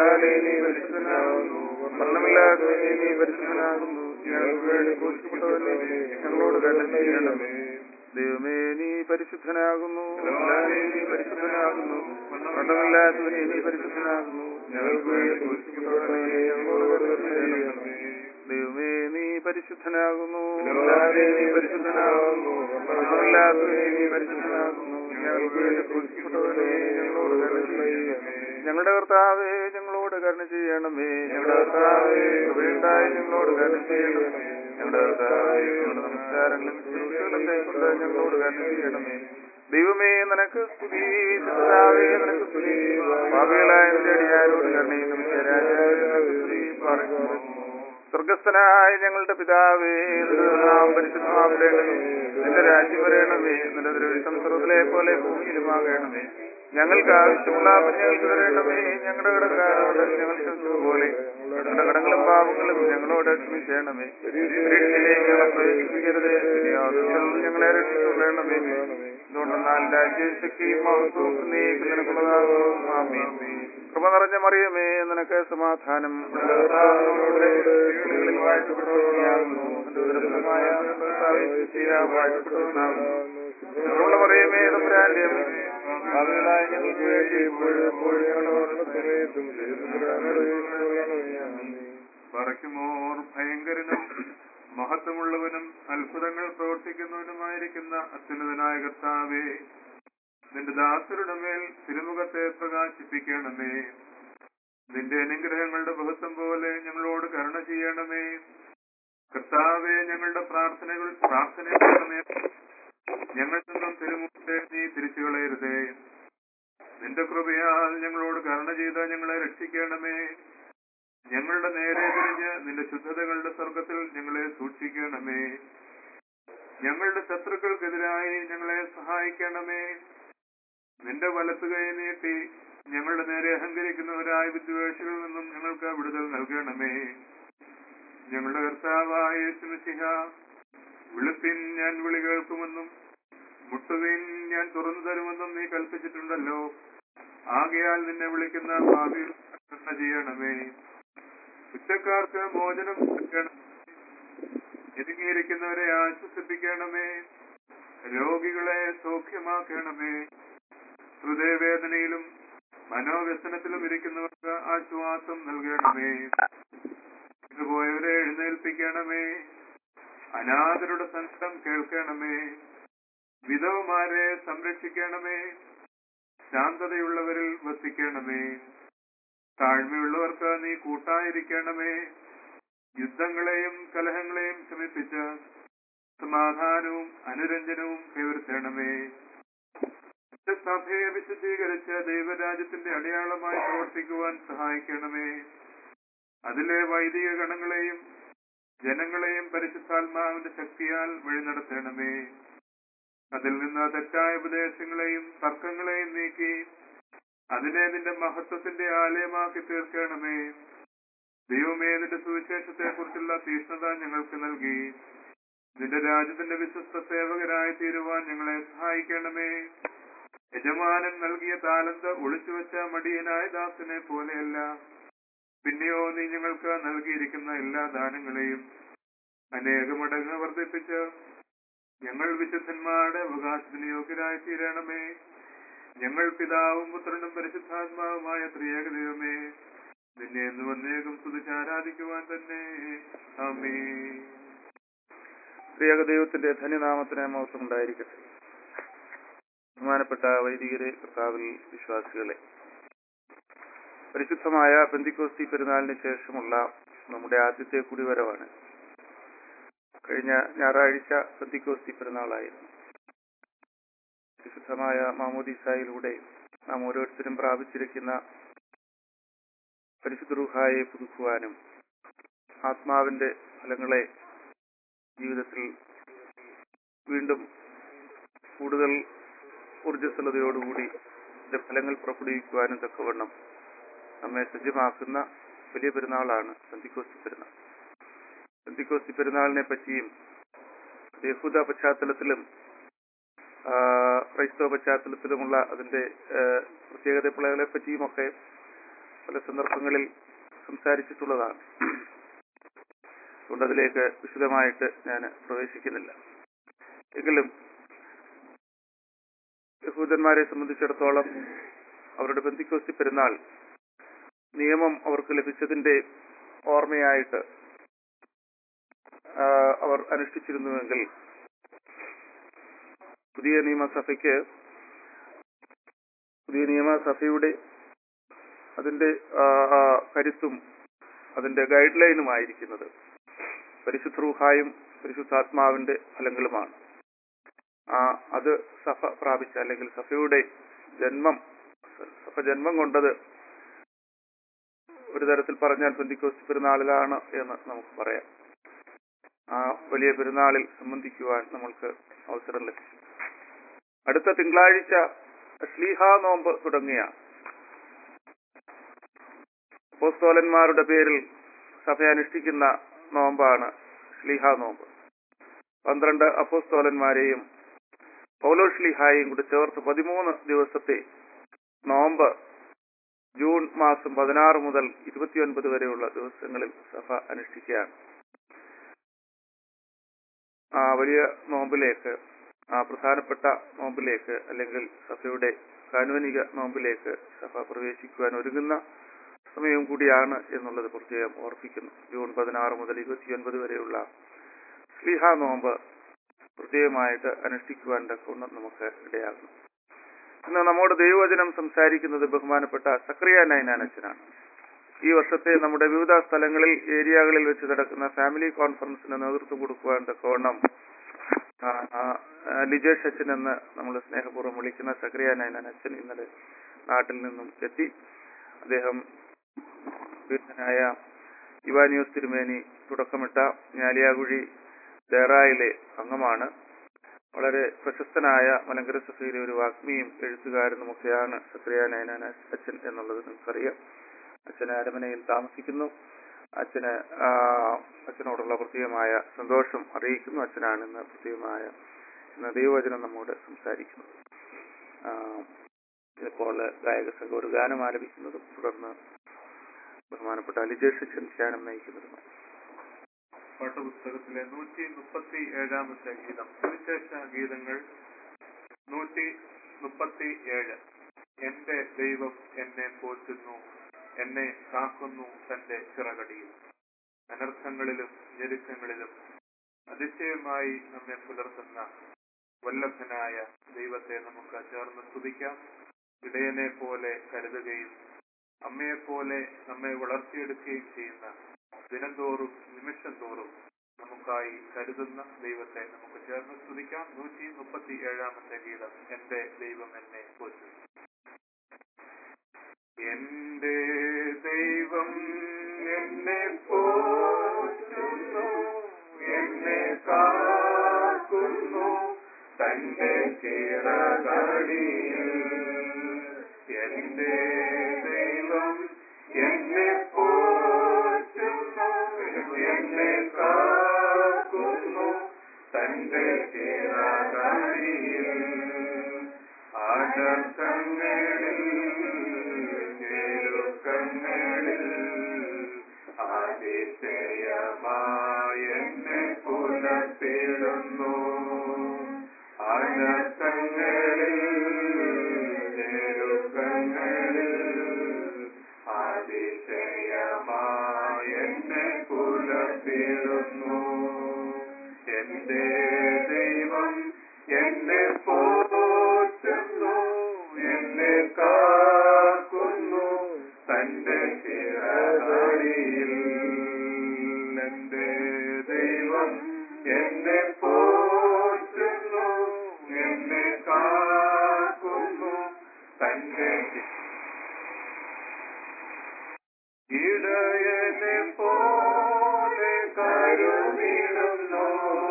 മരണമില്ലാത്തവനേ നീ പരിശുദ്ധനാകുന്നു. ഞങ്ങൾക്ക് വേണ്ടി ക്രൂശിക്കപ്പെട്ടവനേ ഞങ്ങളോട് കരുണ ചെയ്യണമേ. ദൈവമേ നീ പരിശുദ്ധനാകുന്നു. നീ പരിശുദ്ധനാകുന്നു. മരണമില്ലാത്തവനേ നീ പരിശുദ്ധനാകുന്നു. ഞങ്ങൾക്ക് വേണ്ടി ക്രൂശിക്കപ്പെട്ടവനേ ഞങ്ങളോട് കരുണ ചെയ്യണമേ. ദൈവമേ നീ പരിശുദ്ധനാകുന്നു. നീ പരിശുദ്ധനാകുന്നു. മരണമില്ലാത്തവനേ നീ പരിശുദ്ധനാകുന്നു. ഞങ്ങൾക്ക് വേണ്ടി ക്രൂശിക്കപ്പെട്ടവനേ ഞങ്ങളോട് കരുണ ചെയ്യണമേ. ഞങ്ങളുടെ കർത്താവേ ഞങ്ങളോട് കരുണ ചെയ്യണമേ. ഞങ്ങളുടെ കർത്താവേ കൃപയുണ്ടായി ഞങ്ങളോട് കരുണ ചെയ്യണമേ. ഞങ്ങളുടെ കർത്താവേ ഞങ്ങളുടെ നമസ്കാരങ്ങളും ശുശ്രൂഷകളും കൈക്കൊണ്ട് ഞങ്ങളോട് കരുണ ചെയ്യണമേ. ദൈവമേ നിനക്ക് സ്തുതി. കർത്താവേ നിനക്ക് സ്തുതി. പാപികളായ നിന്റെ അടിയാരോട് കരുണയും നമുക്ക് രാജാവിനെ സ്തുതി പറയുന്നു. സ്വർഗസ്ഥനായ ഞങ്ങളുടെ പിതാവേ നാം പരിശുദ്ധമാകണമേ. നിന്റെ രാജ്യം വരണമേ. നിന്റെ തിരുവിഷ്ടം സ്വർഗ്ഗത്തിലെ പോലെ ഭൂമിയിലുമാകണമേ. ഞങ്ങൾക്ക് ആവശ്യമുള്ള ഞങ്ങൾക്ക് തരണമേ. ഞങ്ങളുടെ കടക്കാരോട് ഞങ്ങൾ ക്ഷമിച്ചതുപോലെ ഞങ്ങളുടെ കടങ്ങളും പാപങ്ങളും ഞങ്ങളോട് ക്ഷമിച്ചേണമേ. ഞങ്ങളെ പ്രവേശിപ്പിക്കരുത്. ഞങ്ങളെ രക്ഷിച്ചുകൊള്ളണമേ. എന്തുകൊണ്ടെന്നാൽ രാജ്യവും ശക്തിയും മഹത്വവും നിനക്കുള്ളതാകുന്നു. ആമേൻ. കൃപ നിറഞ്ഞ മറിയമേ നിനക്ക് സമാധാനം. മറിയമേ തമ്പുരാന്റെ ഞങ്ങൾക്ക് വേണ്ടി പറയ്ക്കുമോർ ഭയങ്കരനും മഹത്വമുള്ളവനും അത്ഭുതങ്ങൾ പ്രവർത്തിക്കുന്നവനുമായിരിക്കുന്ന അത്യുന്നതനായ കർത്താവേ, നിന്റെ ദാസരുടെ മേൽ തിരുമുഖത്തെ പ്രകാശിപ്പിക്കണമേ. നിന്റെ അനുഗ്രഹങ്ങളുടെ മഹത്വം പോലെ ഞങ്ങളോട് കരുണ ചെയ്യണമേ. കർത്താവേ, ഞങ്ങളുടെ പ്രാർത്ഥനയുടെ നേരം ഞങ്ങളിൽ നിന്നും തിരുമുഖത്തെ നീ തിരിച്ചു കളയരുതേ. നിന്റെ കൃപയാൽ ഞങ്ങളോട് കരുണ ചെയ്ത് ഞങ്ങളെ രക്ഷിക്കണമേ. ഞങ്ങളുടെ നേരെ തിരിഞ്ഞ് നിന്റെ ശുദ്ധതകളുടെ സ്വർഗത്തിൽ ഞങ്ങളെ സൂക്ഷിക്കണമേ. ഞങ്ങളുടെ ശത്രുക്കൾക്കെതിരായി ഞങ്ങളെ സഹായിക്കണമേ. നിന്റെ വലത്തു കൈ നീട്ടി ഞങ്ങളുടെ നേരെ അഹങ്കരിക്കുന്നവരായ വിദ്വേഷികളിൽ നിന്നും ഞങ്ങൾക്ക് വിടുതൽ നൽകണമേ. ഞങ്ങളുടെ കർത്താവായ യേശുമിശിഹ, വിളിപ്പിൻ ഞാൻ വിളി കേൾക്കുമെന്നും മുട്ടുവിൻ ഞാൻ തുറന്നു തരുമെന്നും നീ കൽപ്പിച്ചിട്ടുണ്ടല്ലോ. ആകയാൽ നിന്നെ വിളിക്കുന്ന ഭാവിയിൽ കരുണ ചെയ്യണമേ. കുറ്റക്കാർക്ക് മോചനം നൽകണമേ. ഇടുങ്ങിയിരിക്കുന്നവരെ ആശ്വസിപ്പിക്കണമേ. രോഗികളെ സൗഖ്യമാക്കണമേ. ഹൃദയവേദനയിലും മനോവ്യസനത്തിലും ഇരിക്കുന്നവർക്ക് ആശ്വാസം നൽകണമേ. ഇതുപോയവരെ എഴുന്നേൽപ്പിക്കണമേ. അനാഥരുടെ സങ്കടം കേൾക്കണമേ. വിധവമാരെ സംരക്ഷിക്കണമേ. ശാന്തതയുള്ളവരിൽ വസിക്കണമേ. താഴ്മയുള്ളവർക്ക് നീ കൂട്ടായിരിക്കണമേ. യുദ്ധങ്ങളെയും കലഹങ്ങളെയും ശമിപ്പിച്ച് സമാധാനവും അനുരഞ്ജനവും കൈവരുത്തണമേ. സഭയെ വിശദീകരിച്ച് ദൈവരാജ്യത്തിന്റെ അടയാളമായി പ്രവർത്തിക്കുവാൻ സഹായിക്കണമേ. അതിലെ വൈദിക ഗണങ്ങളെയും ജനങ്ങളെയും പരിശുദ്ധാത്മാവിന്റെ ശക്തിയാൽ വഴി നടത്തണമേ. അതിൽ നിന്ന് തെറ്റായ ഉപദേശങ്ങളെയും തർക്കങ്ങളെയും നീക്കി അതിനെ നിന്റെ മഹത്വത്തിന്റെ ആലയമാക്കി തീർക്കണമേ. ദൈവമേ, നിന്റെ സുവിശേഷത്തെ കുറിച്ചുള്ള തീക്ഷ്ണത ഞങ്ങൾക്ക് നൽകി നിന്റെ രാജ്യത്തിന്റെ വിശ്വസ്ത സേവകരായി തീരുവാൻ ഞങ്ങളെ സഹായിക്കണമേ. യജമാനൻ നൽകിയ താലന്ത് ഒളിച്ചുവെച്ച മടിയനായ ദാസനെ പോലെയല്ല, പിന്നെയോ നീ ഞങ്ങൾക്ക് നൽകിയിരിക്കുന്ന എല്ലാ ദാനങ്ങളെയും അനേകമടങ്ങ് വർദ്ധിപ്പിച്ച് ഞങ്ങൾ വിശുദ്ധന്മാരുടെ അവകാശത്തിന് യോഗ്യരായി തീരണമേ. ഞങ്ങൾ പിതാവും പുത്രനും പരിശുദ്ധാത്മാവുമായ ത്രിയേക ദൈവമേ, നിന്നെ എന്നും അനേകം സ്തുതിച്ച് ആരാധിക്കുവാൻ തന്നെ. ആമേൻ. ത്രിയേക ദൈവത്തിന്റെ ധന്യനാമത്തിന് മഹത്വം ഉണ്ടായിരിക്കട്ടെ. ബഹുമാനപ്പെട്ട വൈദികരെ, കർത്താവിൽ വിശ്വാസികളെ, പരിശുദ്ധമായ പെന്തിക്കോസ്തി പെരുന്നാളിന് ശേഷമുള്ള നമ്മുടെ ആദ്യത്തെ കുടിവരവാണ്. കഴിഞ്ഞ ഞായറാഴ്ച പെന്തിക്കോസ്തി പെരുന്നാളായിരുന്നു. പരിശുദ്ധമായ മാമോദീസായിലൂടെ നാം ഓരോരുത്തരും പ്രാപിച്ചിരിക്കുന്ന പരിശുദ്ധ റൂഹായെ പുതുക്കുവാനും ആത്മാവിന്റെ ഫലങ്ങളെ ജീവിതത്തിൽ വീണ്ടും കൂടുതൽ ഊർജ്ജസ്വലതയോടുകൂടി ഫലങ്ങൾ പുറപ്പെടുവിക്കുവാനും തക്കവണ്ണം നമ്മെ സജ്ജമാക്കുന്ന വലിയ പെരുന്നാളാണ് പെന്തിക്കോസ്തി പെരുന്നാൾ. പെന്തിക്കോസ്തി പെരുന്നാളിനെ പറ്റിയും യഹൂദ പശ്ചാത്തലത്തിലും ക്രൈസ്തവ പശ്ചാത്തലത്തിലുമുള്ള അതിന്റെ പ്രത്യേകതകളെ പറ്റിയുമൊക്കെ പല സന്ദർഭങ്ങളിൽ സംസാരിച്ചിട്ടുള്ളതാണ്. അതുകൊണ്ട് അതിലേക്ക് വിശദമായിട്ട് ഞാൻ പ്രവേശിക്കുന്നില്ല. എങ്കിലും യഹൂദന്മാരെ സംബന്ധിച്ചിടത്തോളം അവരുടെ പെന്തിക്കോസ്തി പെരുന്നാൾ നിയമം അവർക്ക് ലഭിച്ചതിന്റെ ഓർമ്മയായിട്ട് അവർ അനുഷ്ഠിച്ചിരുന്നുവെങ്കിൽ പുതിയ നിയമസഭയുടെ അതിന്റെ കരുത്തും അതിന്റെ ഗൈഡ് ലൈനുമായിരിക്കുന്നത് പരിശുദ്ധ റൂഹായും പരിശുദ്ധാത്മാവിന്റെ ഫലങ്ങളുമാണ്. അത് സഭ പ്രാപിച്ച അല്ലെങ്കിൽ സഭ ജന്മം കൊണ്ടത് ഒരു തരത്തിൽ പറഞ്ഞാൽ പെന്തിക്കോസ്തി പെരുന്നാളിലാണ് എന്ന് നമുക്ക് പറയാം. ആ വലിയ പെരുന്നാളിൽ സംബന്ധിക്കുവാൻ നമ്മൾക്ക് അവസരം ലഭിച്ചു. അടുത്ത തിങ്കളാഴ്ച ശ്ലീഹാ നോമ്പ് തുടങ്ങിയ അപ്പോസ്തലന്മാരുടെ പേരിൽ സഭ അനുഷ്ഠിക്കുന്ന നോമ്പാണ് ശ്ലീഹാ നോമ്പ്. 12 അപ്പോസ്തലന്മാരെയും പൗലോസ് ശ്ലീഹായെയും കൂടി ചേർത്ത് 13 ദിവസത്തെ നോമ്പ് ജൂൺ മാസം 16 മുതൽ 29 വരെയുള്ള ദിവസങ്ങളിൽ സഭ അനുഷ്ഠിക്കുകയാണ്. ആ വലിയ നോമ്പിലേക്ക്, ആ പ്രധാനപ്പെട്ട നോമ്പിലേക്ക്, അല്ലെങ്കിൽ സഭയുടെ കാനോനിക നോമ്പിലേക്ക് സഭ പ്രവേശിക്കുവാൻ ഒരുങ്ങുന്ന സമയം കൂടിയാണ് എന്നുള്ളത് പ്രത്യേകം ഓർപ്പിക്കുന്നു. ജൂൺ 16 മുതൽ 29 വരെയുള്ള ശ്ലീഹാ നോമ്പ് പ്രത്യേകമായിട്ട് അനുഷ്ഠിക്കുവാൻ തക്കവണ്ണം നമുക്ക് ഇടയാകുന്നു. ഇന്ന് നമ്മോട് ദൈവവചനം സംസാരിക്കുന്നത് ബഹുമാനപ്പെട്ട സക്കറിയ നൈനാൻ അച്ഛനാണ്. ഈ വർഷത്തെ നമ്മുടെ വിവിധ സ്ഥലങ്ങളിൽ, ഏരിയകളിൽ വെച്ച് നടക്കുന്ന ഫാമിലി കോൺഫറൻസിന് നേതൃത്വം കൊടുക്കുവാൻ തക്കവണ്ണം ലിജേഷ് അച്ഛൻ എന്ന് നമ്മൾ സ്നേഹപൂർവ്വം വിളിക്കുന്ന സക്കറിയ നൈനാൻ അച്ഛൻ ഇന്നലെ നാട്ടിൽ നിന്നും എത്തി. അദ്ദേഹം ായ ഇവാനിയോസ് തിരുമേനി തുടക്കമിട്ട ഞാലിയാകുഴി ദേറായിലെ അംഗമാണ്. വളരെ പ്രശസ്തനായ മലങ്കര സഭയിലെ ഒരു വാഗ്മിയും എഴുത്തുകാരനുമൊക്കെയാണ് സക്കറിയ നൈനാൻ അച്ഛൻ എന്നുള്ളത് നമുക്കറിയാം. അച്ഛന് അരമനയിൽ താമസിക്കുന്നു. അച്ഛനോടുള്ള പ്രത്യേകമായ സന്തോഷം അറിയിക്കുന്നു. അച്ഛനാണ് ഇന്ന് പ്രത്യേകമായ ദൈവവചനം നമ്മോട് സംസാരിക്കുന്നത്. ഇപ്പോൾ ഗായക സംഘം ഒരു ഗാനം ആലപിക്കുന്നതും തുടർന്ന് ബഹുമാനപ്പെട്ട ലിജേഷ് അച്ഛൻ ധ്യാനം നയിക്കുന്നതുമാണ്. പാഠപുസ്തകത്തിലെ 137 ഗീതം, സുവിശേഷ ഗീതങ്ങൾ 137. എന്റെ ദൈവം എന്നെ പോറ്റുന്നു, എന്നെ കാക്കുന്നു തന്റെ ചിറകടിയിൽ. അനർത്ഥങ്ങളിലും ഞെരുക്കങ്ങളിലും അതിശയമായി നമ്മെ പുലർത്തുന്ന വല്ലഭനായ ദൈവത്തെ നമുക്ക് ചേർന്ന് സ്തുതിക്കാം. ഇടയനെ പോലെ കരുതുകയും അമ്മയെപ്പോലെ നമ്മെ വളർത്തിയെടുക്കുകയും ചെയ്യുന്ന, ദിനംതോറും നിമിഷം തോറും നമുക്കായി കരുതുന്ന ദൈവത്തെ നമുക്ക് ചേർന്ന് സ്തുതിക്കാം. 137 ഗീതം, എന്റെ ദൈവം എന്നെ പോറ്റുന്നു. എന്റെ ദൈവം എന്നെ പോറ്റുന്നു, എന്നെ കാക്കുന്നു തന്റെ ചിറകടിയിൽ. എന്റെ ദൈവം എന്നെ പോറ്റുന്നു, എന്നെ കാക്കുന്നു തന്റെ ചിറകടിയിൽ. അനർത്ഥങ്ങളിൽ ഞെരുക്കങ്ങളിൽ അതിശയമായി എന്നെ പുലർത്തിടുന്നു. അനർത്ഥങ്ങളിൽ ഞെരുക്കങ്ങളിൽ അതിശയമായി എന്നെ പുലർത്തിടുന്നു. എന്റെ ദൈവം എന്നെ പോറ്റുന്നു, എന്നെ കാക്കുന്നു തന്റെ ചിറകടിയിൽ. എന്റെ ദൈവം എന്നെ പോറ്റുന്നു, എന്നെ കാക്കുന്നു തന്റെ ഇടയനെ പോലെ കരുതിടുന്നു,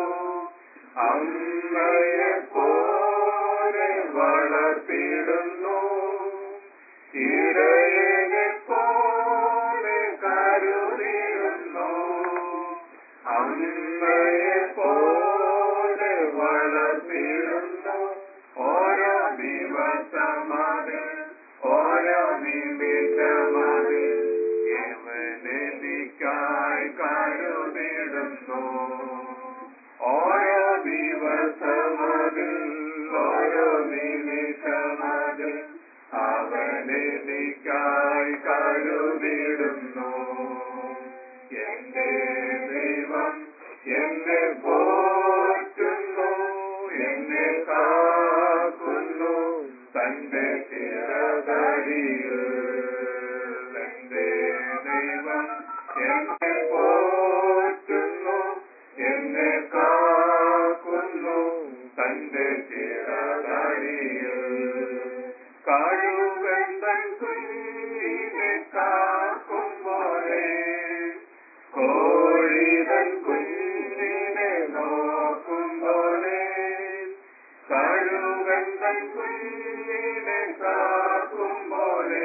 അമ്മയെ പോലെ വളർത്തിടുന്നു. ഇടയനെ പോലെ കരുതിടുന്നു, അമ്മയെ പോലെ വളർത്തിടുന്നു. ഓരോ ദിവസമതിൽ, ഓരോ നിമിഷമതിൽ യവനെനിക്കായി കരുതിടുന്നു. ഓരോ ദിവസമതിൽ, ഓരോ നിമിഷമതിൽ അവനെനിക്കായി കരുതിടുന്നു. എന്റെ ദൈവം എന്നെ പോറ്റുന്നു, എന്നെ കാക്കുന്നു തന്റെ ചിറകടിയിൽ. എന്റെ ദൈവം എന്നെ പോറ്റുന്നു, എന്നെ കാക്കുന്നു തന്റെ ചിറകടിയിൽ. കഴുകൻ കുഞ്ഞിനെ കാക്കും പോലെ, കോഴിതൻ കുഞ്ഞിനെ നോക്കും പോലെ, കഴുകൻ കുഞ്ഞിനെ കാക്കും പോലെ,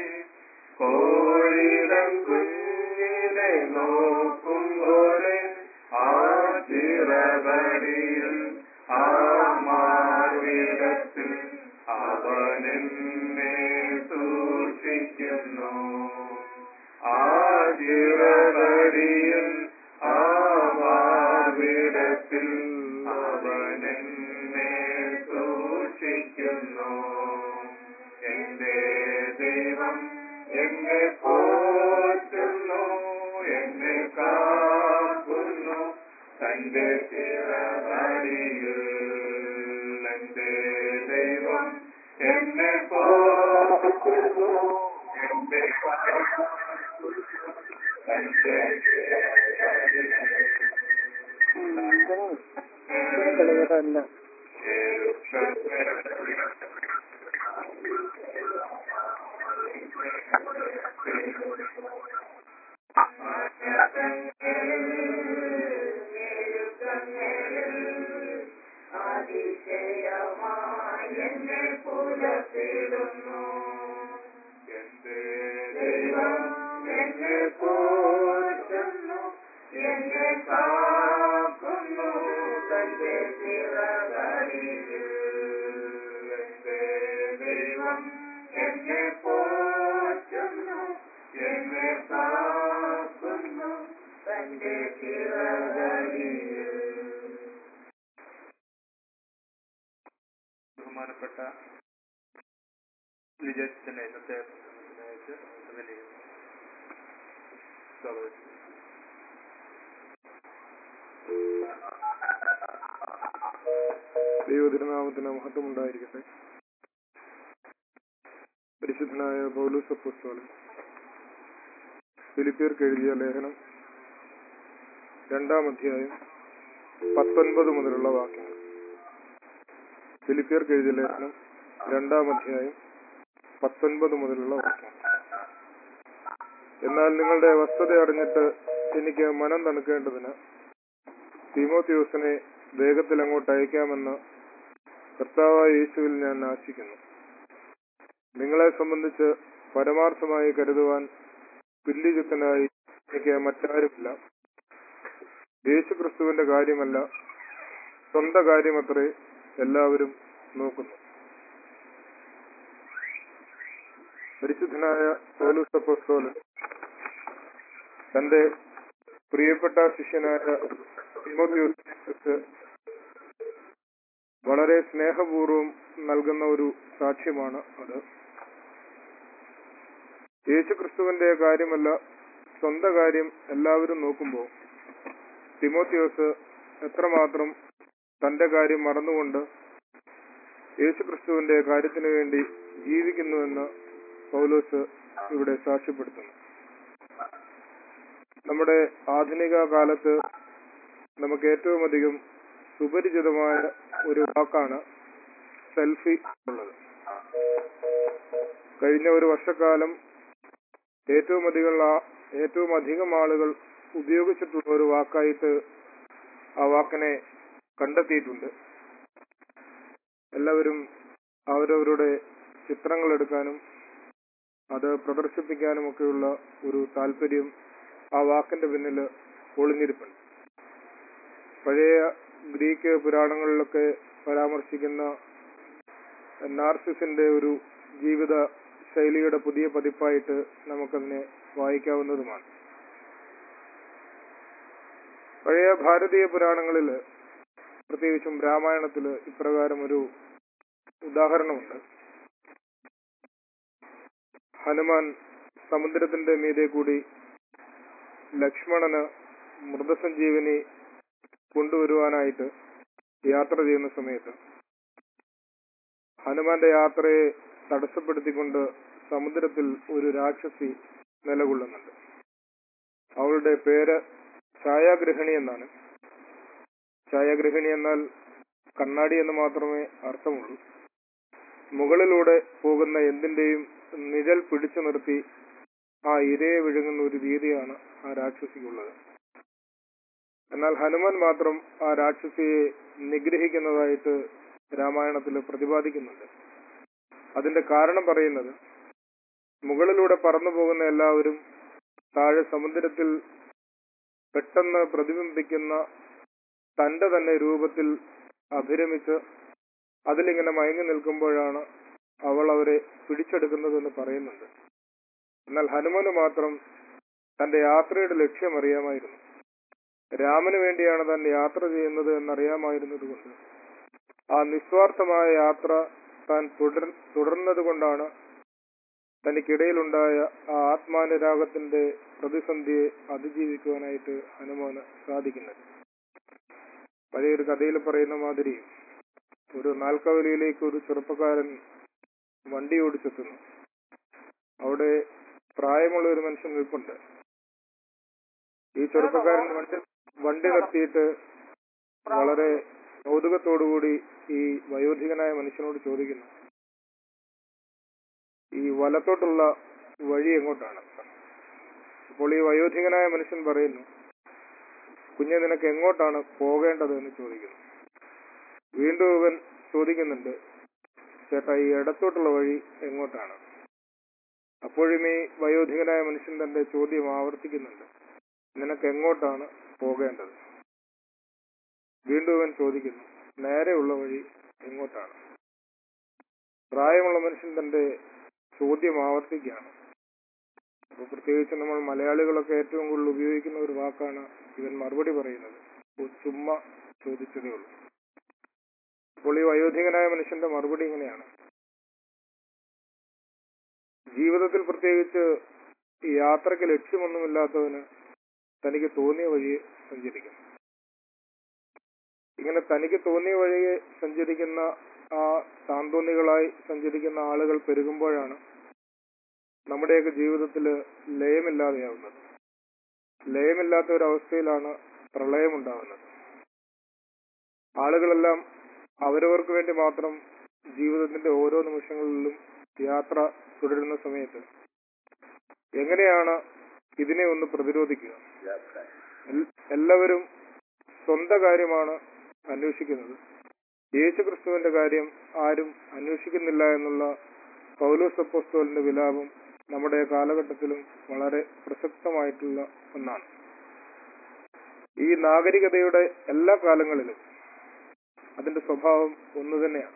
കോഴിതൻ കുഞ്ഞിനെ നോക്കും പോലെ ആ ചിറകടിയിൽ, ആ മാർവിടത്തിൽ അവനെന്നെ സൂക്ഷിക്കുന്നു. ആ ചിറകടിയിൽ, ആ മാർവിടത്തിൽ അവനെന്നെ സൂക്ഷിക്കുന്നു. എന്റെ ദൈവം എന്നെ പോറ്റുന്നു, എന്നെ കാക്കുന്നു തന്റെ ചിറകടിയിൽ. എന്റെ ദൈവം എന്നെ പോറ്റുന്നു, എന്നെ കാക്കുന്നു തന്റെ അതിശയമായി എന്നെ പുലർത്തിടുന്നു. എന്റെ ദൈവം എന്നെ പോറ്റുന്നു, എന്നെ കാക്കുന്നു തന്റെ ചിറകടിയിൽ. എന്റെ ദൈവം എന്നെ പോറ്റുന്നു, എന്നെ കാക്കുന്നു തന്റെ ചിറകടിയിൽ. ബഹുമാനപ്പെട്ട ലിജച്ചനെ ഇന്നത്തെ പ്രസംഗത്തിനയച്ച് സ്വാഗതം. ദൈവതിരുനാമത്തിന് മഹത്വം ഉണ്ടായിരിക്കട്ടെ. പരിശുദ്ധനായ പൗലോസ് അപ്പോസ്തലൻ ഫിലിപ്പിയർക്ക് എഴുതിയ ലേഖനം 2-ാം അധ്യായം 19 മുതലുള്ള വാക്യങ്ങൾ. ഫിലിപ്പിയർക്ക് എഴുതിയ ലേഖനം 2-ാം അധ്യായം 19 മുതലുള്ള വാക്യങ്ങൾ. എന്നാൽ നിങ്ങളുടെ അവസ്ഥത അറിഞ്ഞിട്ട് എനിക്ക് മനം തണുക്കേണ്ടതിന് തീമോത്തിയോസിനെ വേഗത്തിൽ അങ്ങോട്ട് അയക്കാമെന്ന് കർത്താവായ യേശുവിൽ ഞാൻ ആശിക്കുന്നു. നിങ്ങളെ സംബന്ധിച്ച് പരമാർത്ഥമായി കരുതുവാൻ തുല്യചിത്തനായി എനിക്ക് മറ്റാരുമില്ല. യേശു ക്രിസ്തുവിന്റെ കാര്യമല്ല, സ്വന്തം കാര്യമത്രേ എല്ലാവരും നോക്കുന്നു. പരിശുദ്ധനായ പൗലോസ് അപ്പോസ്തലൻ തന്റെ പ്രിയപ്പെട്ട ശിഷ്യനായ തീമോത്തിയോസിനെ വളരെ സ്നേഹപൂർവ്വം നൽകുന്ന ഒരു സാക്ഷ്യമാണ് അത്. യേശു ക്രിസ്തുവിന്റെ കാര്യമല്ല, സ്വന്തം കാര്യം എല്ലാവരും നോക്കുമ്പോൾ തീമോത്തിയോസ് എത്രമാത്രം തന്റെ കാര്യം മറന്നുകൊണ്ട് യേശു ക്രിസ്തുവിന്റെ കാര്യത്തിനു വേണ്ടി ജീവിക്കുന്നുവെന്ന് പൗലോസ് ഇവിടെ സാക്ഷ്യപ്പെടുത്തുന്നു. നമ്മുടെ ആധുനിക കാലത്ത് നമുക്ക് ഏറ്റവും അധികം സുപരിചിതമായ ഒരു വാക്കാണ് സെൽഫി ഉള്ളത്. കഴിഞ്ഞ ഒരു വർഷക്കാലം ഏറ്റവും അധികം ആളുകൾ ഉപയോഗിച്ചിട്ടുള്ള ഒരു വാക്കായിട്ട് ആ വാക്കിനെ കണ്ടെത്തിയിട്ടുണ്ട്. എല്ലാവരും അവരവരുടെ ചിത്രങ്ങൾ എടുക്കാനും അത് പ്രദർശിപ്പിക്കാനും ഒക്കെയുള്ള ഒരു താല്പര്യം ആ വാക്കിന്റെ പിന്നിൽ ഒളിഞ്ഞിരിപ്പുണ്ട്. പഴയ ഗ്രീക്ക് പുരാണങ്ങളിലൊക്കെ പരാമർശിക്കുന്ന നാർസിസിന്റെ ഒരു ജീവിത ശൈലിയുടെ പുതിയ പതിപ്പായിട്ട് നമുക്കതിനെ വായിക്കാവുന്നതുമാണ്. പഴയ ഭാരതീയ പുരാണങ്ങളിൽ, പ്രത്യേകിച്ചും രാമായണത്തിൽ ഇപ്രകാരം ഒരു ഉദാഹരണമുണ്ട്. ഹനുമാൻ സമുദ്രത്തിന്റെ മീതെ കൂടി ലക്ഷ്മണന് മൃതസഞ്ജീവനി കൊണ്ടുവരുവാനായിട്ട് യാത്ര ചെയ്യുന്ന സമയത്ത് ഹനുമാന്റെ യാത്രയെ തടസ്സപ്പെടുത്തിക്കൊണ്ട് സമുദ്രത്തിൽ ഒരു രാക്ഷസി നിലകൊള്ളുന്നുണ്ട്. അവളുടെ പേര് ഛായാഗ്രഹിണി എന്നാണ്. ഛായാഗ്രഹിണി എന്നാൽ കണ്ണാടി എന്ന് മാത്രമേ അർത്ഥമുള്ളൂ. മുകളിലൂടെ പോകുന്ന എന്തിന്റെയും നിഴൽ പിടിച്ചു നിർത്തി ആ ഇരയെ വിഴുങ്ങുന്ന ഒരു രീതിയാണ് ആ രാക്ഷസിക്കുള്ളത്. എന്നാൽ ഹനുമാൻ മാത്രം ആ രാക്ഷസിയെ നിഗ്രഹിക്കുന്നതായിട്ട് രാമായണത്തിൽ പ്രതിപാദിക്കുന്നുണ്ട്. അതിന്റെ കാരണം പറയുന്നത്, മുകളിലൂടെ പറന്നു പോകുന്ന എല്ലാവരും താഴെ സമുദ്രത്തിൽ പെട്ടെന്ന് പ്രതിബിംബിക്കുന്ന തന്റെ തന്നെ രൂപത്തിൽ അഭിരമിച്ച് അതിലിങ്ങനെ മയങ്ങി നിൽക്കുമ്പോഴാണ് അവൾ അവരെ പിടിച്ചെടുക്കുന്നതെന്ന് പറയുന്നുണ്ട്. എന്നാൽ ഹനുമാന് മാത്രം തന്റെ യാത്രയുടെ ലക്ഷ്യം അറിയാമായിരുന്നു. രാമന് വേണ്ടിയാണ് താൻ യാത്ര ചെയ്യുന്നത് എന്നറിയാമായിരുന്നത് കൊണ്ട് ആ നിസ്വാർത്ഥമായ യാത്ര താൻ തുടർന്നത് കൊണ്ടാണ് തനിക്കിടയിലുണ്ടായ ആ ആത്മാനുരാഗത്തിന്റെ പ്രതിസന്ധിയെ അതിജീവിക്കുവാനായിട്ട് ഹനുമാന് സാധിക്കുന്നത്. പഴയൊരു കഥയിൽ പറയുന്ന മാതിരി, ഒരു നാൽക്കവലയിലേക്ക് ഒരു ചെറുപ്പക്കാരൻ വണ്ടി ഓടിച്ചെത്തുന്നു. അവിടെ പ്രായമുള്ള ഒരു മനുഷ്യൻ നിൽപ്പുണ്ട്. ഈ ചെറുപ്പക്കാരൻ വണ്ടി നിർത്തിയിട്ട് വളരെ കൗതുകത്തോടുകൂടി ഈ വയോധികനായ മനുഷ്യനോട് ചോദിക്കുന്നു, ഈ വലത്തോട്ടുള്ള വഴി എങ്ങോട്ടാണ്? അപ്പോൾ ഈ വയോധികനായ മനുഷ്യൻ പറയുന്നു, കുഞ്ഞെ, നിനക്ക് എങ്ങോട്ടാണ് പോകേണ്ടത് എന്ന് ചോദിക്കുന്നു. വീണ്ടും അവൻ ചോദിക്കുന്നുണ്ട്, ചേട്ടാ, ഈ ഇടത്തോട്ടുള്ള വഴി എങ്ങോട്ടാണ്? അപ്പോഴും ഈ വയോധികനായ മനുഷ്യൻ തന്റെ ചോദ്യം ആവർത്തിക്കുന്നുണ്ട്, നിനക്ക് എങ്ങോട്ടാണ് പോകേണ്ടത്? വീണ്ടും അവൻ ചോദിക്കുന്നു, നേരെയുള്ള വഴി എങ്ങോട്ടാണ്? പ്രായമുള്ള മനുഷ്യൻ തന്റെ ചോദ്യം ആവർത്തിക്കുകയാണ്. അപ്പൊ പ്രത്യേകിച്ച് നമ്മൾ മലയാളികളൊക്കെ ഏറ്റവും കൂടുതൽ ഉപയോഗിക്കുന്ന ഒരു വാക്കാണ് ഇവൻ മറുപടി പറയുന്നത്, ചുമ്മാ ചോദിച്ചതേ ഉള്ളൂ. അപ്പോൾ ഈ വയോധികനായ മനുഷ്യന്റെ മറുപടി ഇങ്ങനെയാണ്: ജീവിതത്തിൽ പ്രത്യേകിച്ച് ഈ യാത്രയ്ക്ക് ലക്ഷ്യമൊന്നുമില്ലാത്തവന് തനിക്ക് തോന്നിയ വഴിയെ സഞ്ചരിക്കും. ഇങ്ങനെ തനിക്ക് തോന്നിയ വഴിയെ സഞ്ചരിക്കുന്ന ആ താന്തോന്നികളായി സഞ്ചരിക്കുന്ന ആളുകൾ പെരുകുമ്പോഴാണ് നമ്മുടെയൊക്കെ ജീവിതത്തിൽ ലയമില്ലാതെയാവുന്നത്. ലയമില്ലാത്ത ഒരവസ്ഥയിലാണ് പ്രളയമുണ്ടാകുന്നത്. ആളുകളെല്ലാം അവരവർക്ക് വേണ്ടി മാത്രം ജീവിതത്തിന്റെ ഓരോ നിമിഷങ്ങളിലും യാത്ര തുടരുന്ന സമയത്ത് എങ്ങനെയാണ് ഇതിനെ ഒന്ന് പ്രതിരോധിക്കുക? എല്ലാവരും സ്വന്തം കാര്യമാണ് അന്വേഷിക്കുന്നത്. യേശുക്രിസ്തുവിന്റെ കാര്യം ആരും അന്വേഷിക്കുന്നില്ല എന്നുള്ള പൗലോസ് അപ്പോസ്തലന്റെ വിലാപം നമ്മുടെ കാലഘട്ടത്തിലും വളരെ പ്രസക്തമായിട്ടുള്ള ഒന്നാണ്. ഈ നാഗരികതയുടെ എല്ലാ കാലങ്ങളിലും അതിന്റെ സ്വഭാവം ഒന്നു തന്നെയാണ്.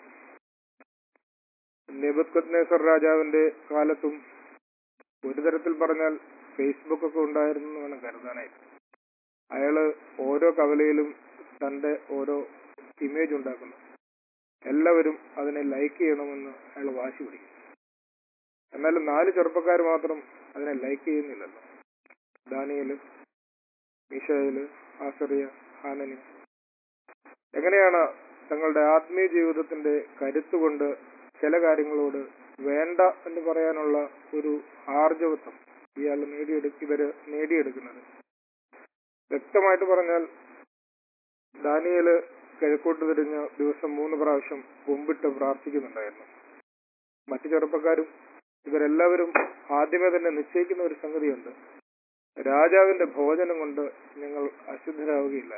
നെബൂഖദ്നേസർ രാജാവിന്റെ കാലത്തും ഒരു തരത്തിൽ പറഞ്ഞാൽ ഫേസ്ബുക്ക് ഒക്കെ ഉണ്ടായിരുന്നു എന്ന് വേണം കരുതാനായിട്ട്. അയാള് ഓരോ കവലയിലും തന്റെ ഓരോ ഇമേജ് ഉണ്ടാക്കുന്നു. എല്ലാവരും അതിനെ ലൈക്ക് ചെയ്യണമെന്ന് അയാൾ വാശി പിടിക്കും. എന്നാലും 4 ചെറുപ്പക്കാർ മാത്രം അതിനെ ലൈക്ക് ചെയ്യുന്നില്ലല്ലോ. ദാനിയേല്, മീശായേല്, ആസറിയ, ഹാനനി. എങ്ങനെയാണ് തങ്ങളുടെ ആത്മീയ ജീവിതത്തിന്റെ കരുത്തുകൊണ്ട് ചില കാര്യങ്ങളോട് വേണ്ട എന്ന് പറയാനുള്ള ഒരു ആർജവത്വം ഇവര് നേടിയെടുക്കുന്നത്? വ്യക്തമായിട്ട് പറഞ്ഞാൽ ദാനിയേല് കിഴക്കോട്ട് തിരിഞ്ഞ് ദിവസം 3 പ്രാവശ്യം കുമ്പിട്ട് പ്രാർത്ഥിക്കുന്നുണ്ടായിരുന്നു. മറ്റു ചെറുപ്പക്കാരും ഇവരെല്ലാവരും ആദ്യമേ തന്നെ നിശ്ചയിക്കുന്ന ഒരു സംഗതിയുണ്ട്: രാജാവിന്റെ ഭോജനം കൊണ്ട് ഞങ്ങൾ അശുദ്ധരാവുകയില്ല.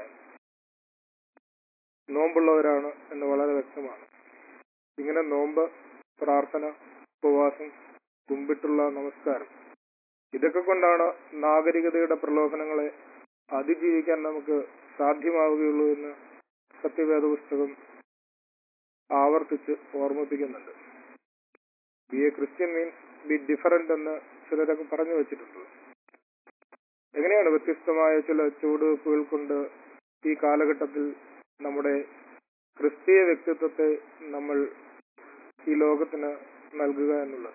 നോമ്പുള്ളവരാണ് എന്ന് വളരെ വ്യക്തമാണ്. ഇങ്ങനെ നോമ്പ്, പ്രാർത്ഥന, ഉപവാസം, കുമ്പിട്ടുള്ള നമസ്കാരം, ഇതൊക്കെ കൊണ്ടാണ് നാഗരികതയുടെ പ്രലോഭനങ്ങളെ അതിജീവിക്കാൻ നമുക്ക് സാധ്യമാവുകയുള്ളൂ എന്ന് സത്യവേദ പുസ്തകം ആവർത്തിച്ച് ഓർമ്മിപ്പിക്കുന്നുണ്ട്. Be a Christian means be different എന്ന് ചിലരൊക്കെ പറഞ്ഞു വെച്ചിട്ടുണ്ട്. എങ്ങനെയാണ് വ്യത്യസ്തമായ ചില ചുവടുവെപ്പുകൾ കൊണ്ട് ഈ കാലഘട്ടത്തിൽ നമ്മുടെ ക്രിസ്തീയ വ്യക്തിത്വത്തെ നമ്മൾ ഈ ലോകത്തിന് നൽകുക എന്നുള്ളത്?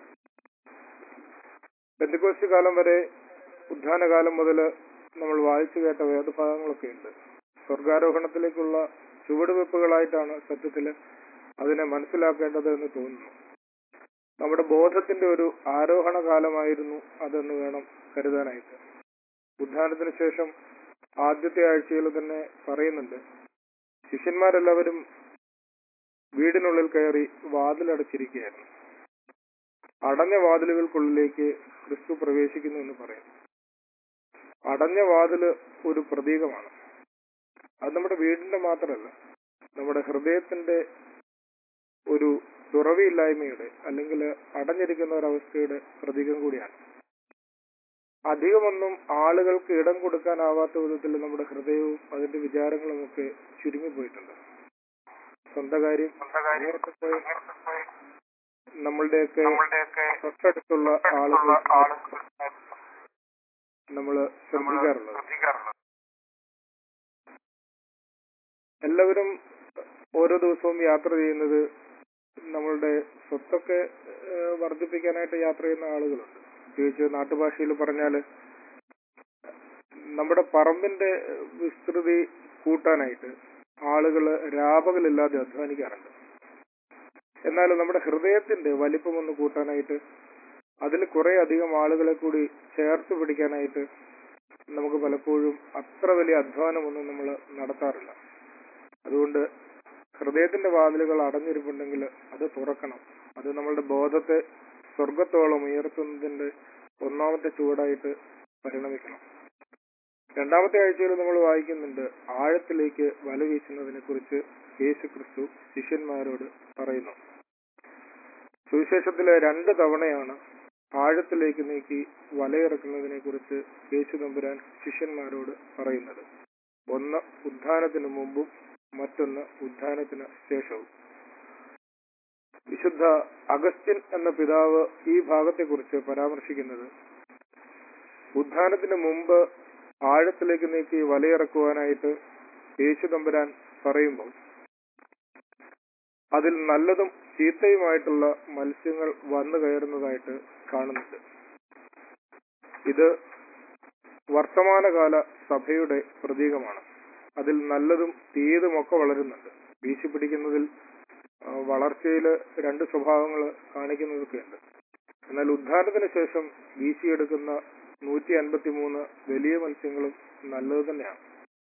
പെന്തക്കോസ്ത് കാലം വരെ, ഉദ്ധാനകാലം മുതൽ നമ്മൾ വായിച്ചു കേട്ട വേദഭാഗങ്ങളൊക്കെ ഉണ്ട്. സ്വർഗാരോഹണത്തിലേക്കുള്ള ചുവടുവെപ്പുകളായിട്ടാണ് സത്യത്തിൽ അതിനെ മനസ്സിലാക്കേണ്ടത് എന്ന് തോന്നുന്നു. നമ്മുടെ ബോധത്തിന്റെ ഒരു ആരോഹണ കാലമായിരുന്നു അതെന്ന് വേണം കരുതാനായിട്ട്. ഉദ്ധാനത്തിന് ശേഷം ആദ്യത്തെ ആഴ്ചയിൽ തന്നെ പറയുന്നുണ്ട്, ശിഷ്യന്മാരെല്ലാവരും വീടിനുള്ളിൽ കയറി വാതിലടച്ചിരിക്കുകയായിരുന്നു. അടഞ്ഞ വാതിലുകൾക്കുള്ളിലേക്ക് ക്രിസ്തു പ്രവേശിക്കുന്നു എന്ന് പറയും. അടഞ്ഞ വാതില് ഒരു പ്രതീകമാണ്. അത് നമ്മുടെ വീടിന്റെ മാത്രമല്ല, നമ്മുടെ ഹൃദയത്തിന്റെ ഒരു തുറവിയില്ലായ്മയുടെ അല്ലെങ്കിൽ അടഞ്ഞിരിക്കുന്ന ഒരവസ്ഥയുടെ പ്രതീകം കൂടിയാണ്. അധികമൊന്നും ആളുകൾക്ക് ഇടം കൊടുക്കാനാവാത്ത വിധത്തിൽ നമ്മുടെ ഹൃദയവും അതിന്റെ വിചാരങ്ങളും ഒക്കെ ചുരുങ്ങിപ്പോയിട്ടുണ്ട്. സ്വന്തം കാര്യം നമ്മളുടെയൊക്കെ തൊട്ടടുത്തുള്ള ആളുകൾ നമ്മൾ ശ്രദ്ധിക്കാറുള്ളത്. എല്ലാവരും ഓരോ ദിവസവും യാത്ര ചെയ്യുന്നത് നമ്മളുടെ സ്വത്തൊക്കെ വർദ്ധിപ്പിക്കാനായിട്ട് യാത്ര ചെയ്യുന്ന ആളുകളുണ്ട്. പ്രത്യേകിച്ച് നാട്ടുഭാഷയിൽ പറഞ്ഞാല് നമ്മുടെ പറമ്പിന്റെ വിസ്തൃതി കൂട്ടാനായിട്ട് ആളുകൾ രാപകലില്ലാതെ അധ്വാനിക്കാറുണ്ട്. എന്നാൽ നമ്മുടെ ഹൃദയത്തിന്റെ വലിപ്പമൊന്ന് കൂട്ടാനായിട്ട്, അതിൽ കുറെ അധികം ആളുകളെ കൂടി ചേർത്ത് പിടിക്കാനായിട്ട് നമുക്ക് പലപ്പോഴും അത്ര വലിയ അധ്വാനമൊന്നും നമ്മൾ നടത്താറില്ല. അതുകൊണ്ട് ഹൃദയത്തിന്റെ വാതിലുകൾ അടഞ്ഞിരിപ്പുണ്ടെങ്കിൽ അത് തുറക്കണം. അത് നമ്മളുടെ ബോധത്തെ സ്വർഗത്തോളം ഉയർത്തുന്നതിന്റെ ഒന്നാമത്തെ ചുവടായിട്ട് പരിണമിക്കണം. 2ാമത്തെ ആഴ്ചയിൽ നമ്മൾ വായിക്കുന്നുണ്ട്, ആഴത്തിലേക്ക് വല വീശുന്നതിനെ കുറിച്ച് യേശു ക്രിസ്തു ശിഷ്യന്മാരോട് പറയുന്നു. സുവിശേഷത്തിലെ 2 തവണയാണ് ആഴത്തിലേക്ക് നീക്കി വലയിറക്കുന്നതിനെ കുറിച്ച് യേശു തമ്പുരാൻ ശിഷ്യന്മാരോട് പറയുന്നത്. ഒന്ന് ഉദ്ധാനത്തിന് മുമ്പും മറ്റൊന്ന് ഉദ്ധാനത്തിന് ശേഷവും. വിശുദ്ധ അഗസ്റ്റിൻ എന്ന പിതാവ് ഈ ഭാഗത്തെക്കുറിച്ച് പരാമർശിക്കുന്നത്, ഉദ്ധാനത്തിന് മുമ്പ് ആഴത്തിലേക്ക് നീക്കി വലയിറക്കുവാനായിട്ട് യേശു തമ്പുരാൻ പറയുമ്പോൾ അതിൽ നല്ലതും ചീത്തയുമായിട്ടുള്ള മത്സ്യങ്ങൾ വന്നു കയറുന്നതായിട്ട് കാണുന്നുണ്ട്. ഇത് വർത്തമാനകാല സഭയുടെ പ്രതീകമാണ്. അതിൽ നല്ലതും തീയതുമൊക്കെ വളരുന്നുണ്ട്. വീശിപ്പിടിക്കുന്നതിൽ വളർച്ചയിൽ 2 സ്വഭാവങ്ങൾ കാണിക്കുന്നതൊക്കെയുണ്ട്. എന്നാൽ ഉദ്ധാനത്തിന് ശേഷം വീശിയെടുക്കുന്ന 153 വലിയ മത്സ്യങ്ങളും നല്ലത് തന്നെയാണ്.